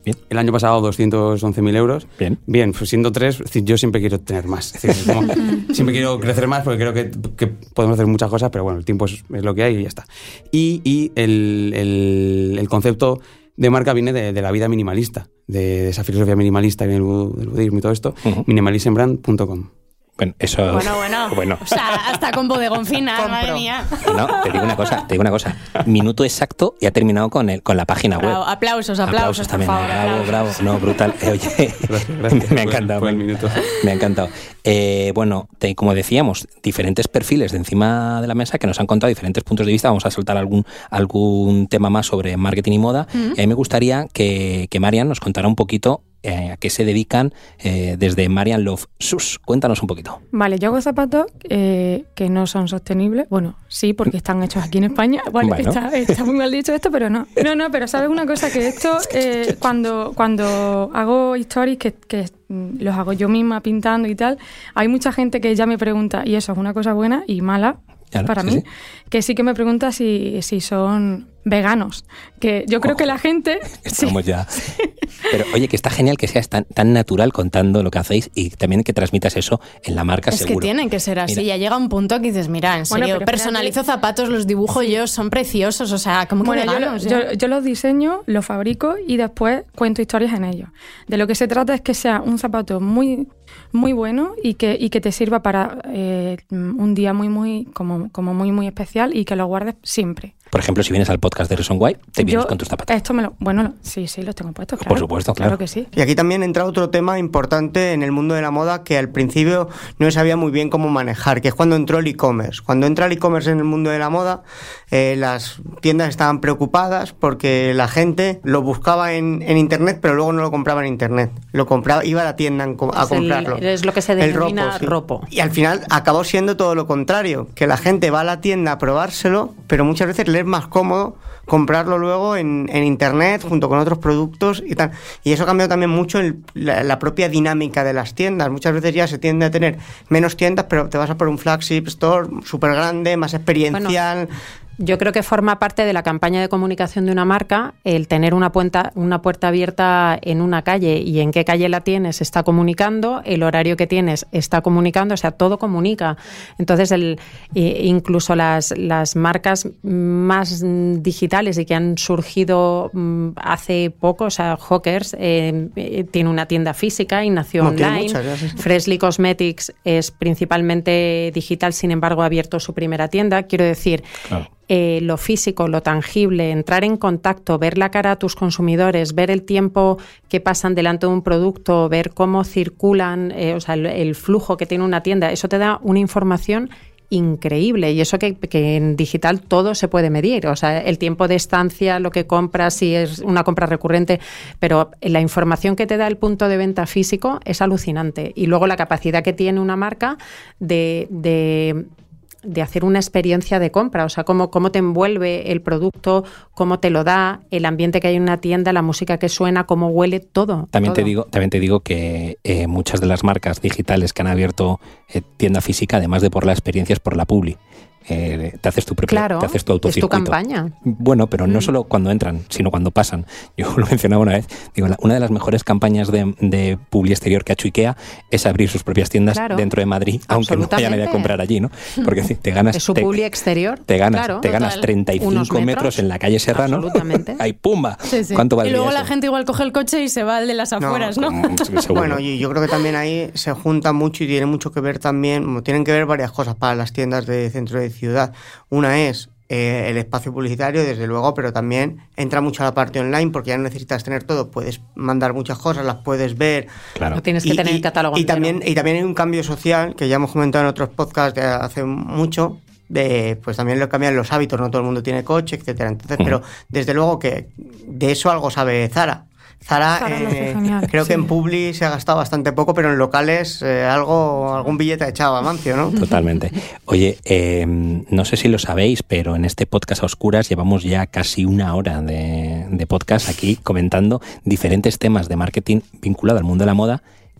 S1: Bien.
S4: El año pasado doscientos once mil euros.
S1: Bien.
S4: Bien, pues siendo tres, es decir, yo siempre quiero tener más. Es decir, como, siempre quiero crecer más porque creo que, que podemos hacer muchas cosas, pero bueno, el tiempo es, es lo que hay y ya está. Y, y el, el, el concepto de marca viene de, de la vida minimalista, de, de esa filosofía minimalista y del, del budismo y todo esto, uh-huh. minimalism brand punto com.
S1: Bueno, eso...
S6: Bueno, bueno.
S1: bueno.
S6: O sea, hasta con bodegón final, madre mía.
S1: No, te digo una cosa, te digo una cosa. Minuto exacto y ha terminado con el, con la página
S6: bravo,
S1: web.
S6: Aplausos, aplausos,
S1: aplausos también.
S6: Por favor,
S1: bravo,
S6: aplausos.
S1: bravo. No, brutal. Eh, oye,
S4: gracias, gracias.
S1: me ha encantado.
S4: Fue el minuto.
S1: Me ha encantado. Eh, bueno, te, como decíamos, diferentes perfiles de encima de la mesa que nos han contado diferentes puntos de vista. Vamos a soltar algún, algún tema más sobre marketing y moda. Mm-hmm. A mí me gustaría que, que Marian nos contara un poquito Eh, a qué se dedican eh, desde Marian Love Shoes. Cuéntanos un poquito.
S5: Vale, yo hago zapatos eh, que no son sostenibles. Bueno, sí, porque están hechos aquí en España. Bueno, bueno. Está, está muy mal dicho esto, pero no. No, no, pero sabes una cosa, que esto, eh, cuando, cuando hago stories que, que los hago yo misma pintando y tal, hay mucha gente que ya me pregunta, y eso es una cosa buena y mala, Claro, para sí, mí, sí. que sí que me pregunta si, si son veganos. Que yo creo oh, que la gente...
S1: Estamos
S5: sí.
S1: ya... Pero oye, que está genial que seas tan, tan natural contando lo que hacéis y también que transmitas eso en la marca,
S6: es
S1: seguro.
S6: Es que tienen que ser así. Mira. Ya llega un punto que dices, mira, en serio, bueno, personalizo espérate. zapatos, los dibujo sí. yo, son preciosos. O sea, como que
S5: bueno,
S6: veganos.
S5: Yo, yo, yo los diseño, los fabrico y después cuento historias en ellos. De lo que se trata es que sea un zapato muy... muy bueno y que, y que te sirva para eh, un día muy, muy, como, como muy, muy especial y que lo guardes siempre.
S1: Por ejemplo, si vienes al podcast de Reason Why, te vienes
S5: Yo,
S1: con tus zapatos.
S5: Esto me lo, bueno, sí, sí, los tengo puestos, claro.
S1: Por supuesto, claro.
S5: Claro que sí.
S3: Y aquí también entra otro tema importante en el mundo de la moda que al principio no sabía muy bien cómo manejar, que es cuando entró el e-commerce. Cuando entra el e-commerce en el mundo de la moda, eh, las tiendas estaban preocupadas porque la gente lo buscaba en, en internet, pero luego no lo compraba en internet. Lo compraba, iba a la tienda a
S2: es
S3: comprarlo.
S2: El, es lo que se denomina
S3: el ropo, sí.
S2: ropo.
S3: Y al final acabó siendo todo lo contrario, que la gente va a la tienda a probárselo, pero muchas veces le es más cómodo comprarlo luego en, en internet junto con otros productos y tal. Y eso ha cambiado también mucho el, la, la propia dinámica de las tiendas. Muchas veces ya se tiende a tener menos tiendas, pero te vas a por un flagship store súper grande, más experiencial.
S2: Bueno. Yo creo que forma parte de la campaña de comunicación de una marca el tener una puerta, una puerta abierta en una calle, y en qué calle la tienes está comunicando, el horario que tienes está comunicando, o sea, todo comunica. Entonces, el, incluso las, las marcas más digitales y que han surgido hace poco, o sea, Hawkers eh, tiene una tienda física y nació no, online. Muchas, ya, sí, sí. Freshly Cosmetics es principalmente digital, sin embargo, ha abierto su primera tienda. Quiero decir... Claro. Eh, lo físico, lo tangible, entrar en contacto, ver la cara a tus consumidores, ver el tiempo que pasan delante de un producto, ver cómo circulan, eh, o sea, el, el flujo que tiene una tienda, eso te da una información increíble, y eso que, que en digital todo se puede medir, o sea, el tiempo de estancia, lo que compras, si es una compra recurrente, pero la información que te da el punto de venta físico es alucinante. Y luego la capacidad que tiene una marca de... de de hacer una experiencia de compra, o sea, cómo, cómo te envuelve el producto, cómo te lo da, el ambiente que hay en una tienda, la música que suena, cómo huele, todo.
S1: También,
S2: todo.
S1: Te, digo, también te digo que eh, muchas de las marcas digitales que han abierto eh, tienda física, además de por la experiencia, es por la publi. Eh, te haces tu propio,
S2: claro,
S1: te haces tu autocircuito.
S2: Es tu campaña.
S1: Bueno, pero no
S2: mm.
S1: solo cuando entran, sino cuando pasan. Yo lo mencionaba una vez, digo, la, una de las mejores campañas de, de publi exterior que ha hecho IKEA es abrir sus propias tiendas claro. dentro de Madrid, aunque no vaya nadie a comprar allí, ¿no? Porque si te ganas...
S2: Es su
S1: te,
S2: publi exterior.
S1: Te ganas,
S2: claro,
S1: te ganas treinta y cinco metros, metros en la calle Serrano.
S2: Absolutamente.
S1: ¡Ay, pumba!
S6: Sí, sí.
S1: ¿Cuánto valdría
S6: Y luego
S1: eso?
S6: la gente igual coge el coche y se va al de las afueras, ¿no?
S3: ¿no? Bueno, y yo creo que también ahí se junta mucho y tiene mucho que ver también, tienen que ver varias cosas para las tiendas de centro de ciudad. Una es eh, el espacio publicitario, desde luego, pero también entra mucho a la parte online, porque ya no necesitas tener todo, puedes mandar muchas cosas, las puedes ver.
S2: Claro. No tienes que y, tener el catálogo
S3: y, y también Y también hay un cambio social, que ya hemos comentado en otros podcasts de hace mucho, de, pues también lo cambian los hábitos, no todo el mundo tiene coche, etcétera. Entonces, uh-huh. pero desde luego que de eso algo sabe Zara. Zara,
S5: Zara
S3: eh,
S5: genial,
S3: creo
S5: sí.
S3: que en Publi se ha gastado bastante poco, pero en locales eh, algo algún billete ha echado a Mancio, ¿no?
S1: Totalmente. Oye, eh, no sé si lo sabéis, pero en este podcast a oscuras llevamos ya casi una hora de, de podcast aquí comentando diferentes temas de marketing vinculado al mundo de la moda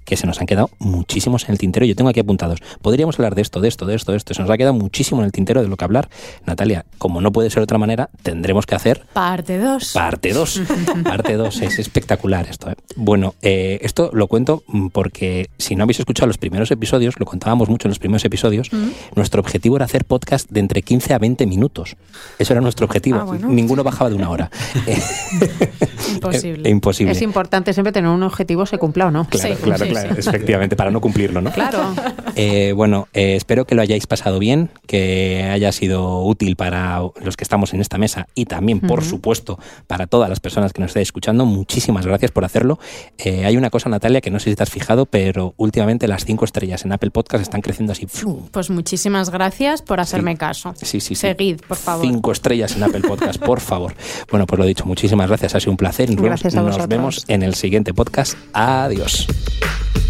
S1: que se nos han quedado muchísimos en el tintero. Yo tengo aquí apuntados. Podríamos hablar de esto, de esto, de esto, de esto. Se nos ha quedado muchísimo en el tintero de lo que hablar. Natalia, como no puede ser de otra manera, tendremos que hacer...
S6: Parte dos.
S1: Parte dos. Parte dos. Es espectacular esto. ¿eh? Bueno, eh, esto lo cuento porque si no habéis escuchado los primeros episodios, lo contábamos mucho en los primeros episodios, mm. nuestro objetivo era hacer podcast de entre quince a veinte minutos. Eso era nuestro objetivo. Ah, bueno. Ninguno bajaba de una hora.
S6: Imposible.
S1: Imposible.
S2: Es importante siempre tener un objetivo, se cumpla o no.
S1: Claro,
S6: sí,
S1: claro,
S6: sí,
S1: claro.
S6: Sí.
S1: Efectivamente, para no cumplirlo, ¿no?
S2: Claro.
S1: Eh, bueno, eh, espero que lo hayáis pasado bien, que haya sido útil para los que estamos en esta mesa y también, por uh-huh. supuesto, para todas las personas que nos estáis escuchando. Muchísimas gracias por hacerlo. Eh, hay una cosa, Natalia, que no sé si te has fijado, pero últimamente las cinco estrellas en Apple Podcast están creciendo así. ¡Flum!
S6: Pues muchísimas gracias por hacerme
S1: sí.
S6: caso.
S1: Sí, sí, sí.
S6: Seguid, por favor.
S1: Cinco estrellas en Apple Podcast, por favor. Bueno, pues lo dicho, muchísimas gracias. Ha sido un placer. Nos,
S2: gracias
S1: vemos,
S2: a
S1: nos
S2: vosotros.
S1: vemos en el siguiente podcast. Adiós.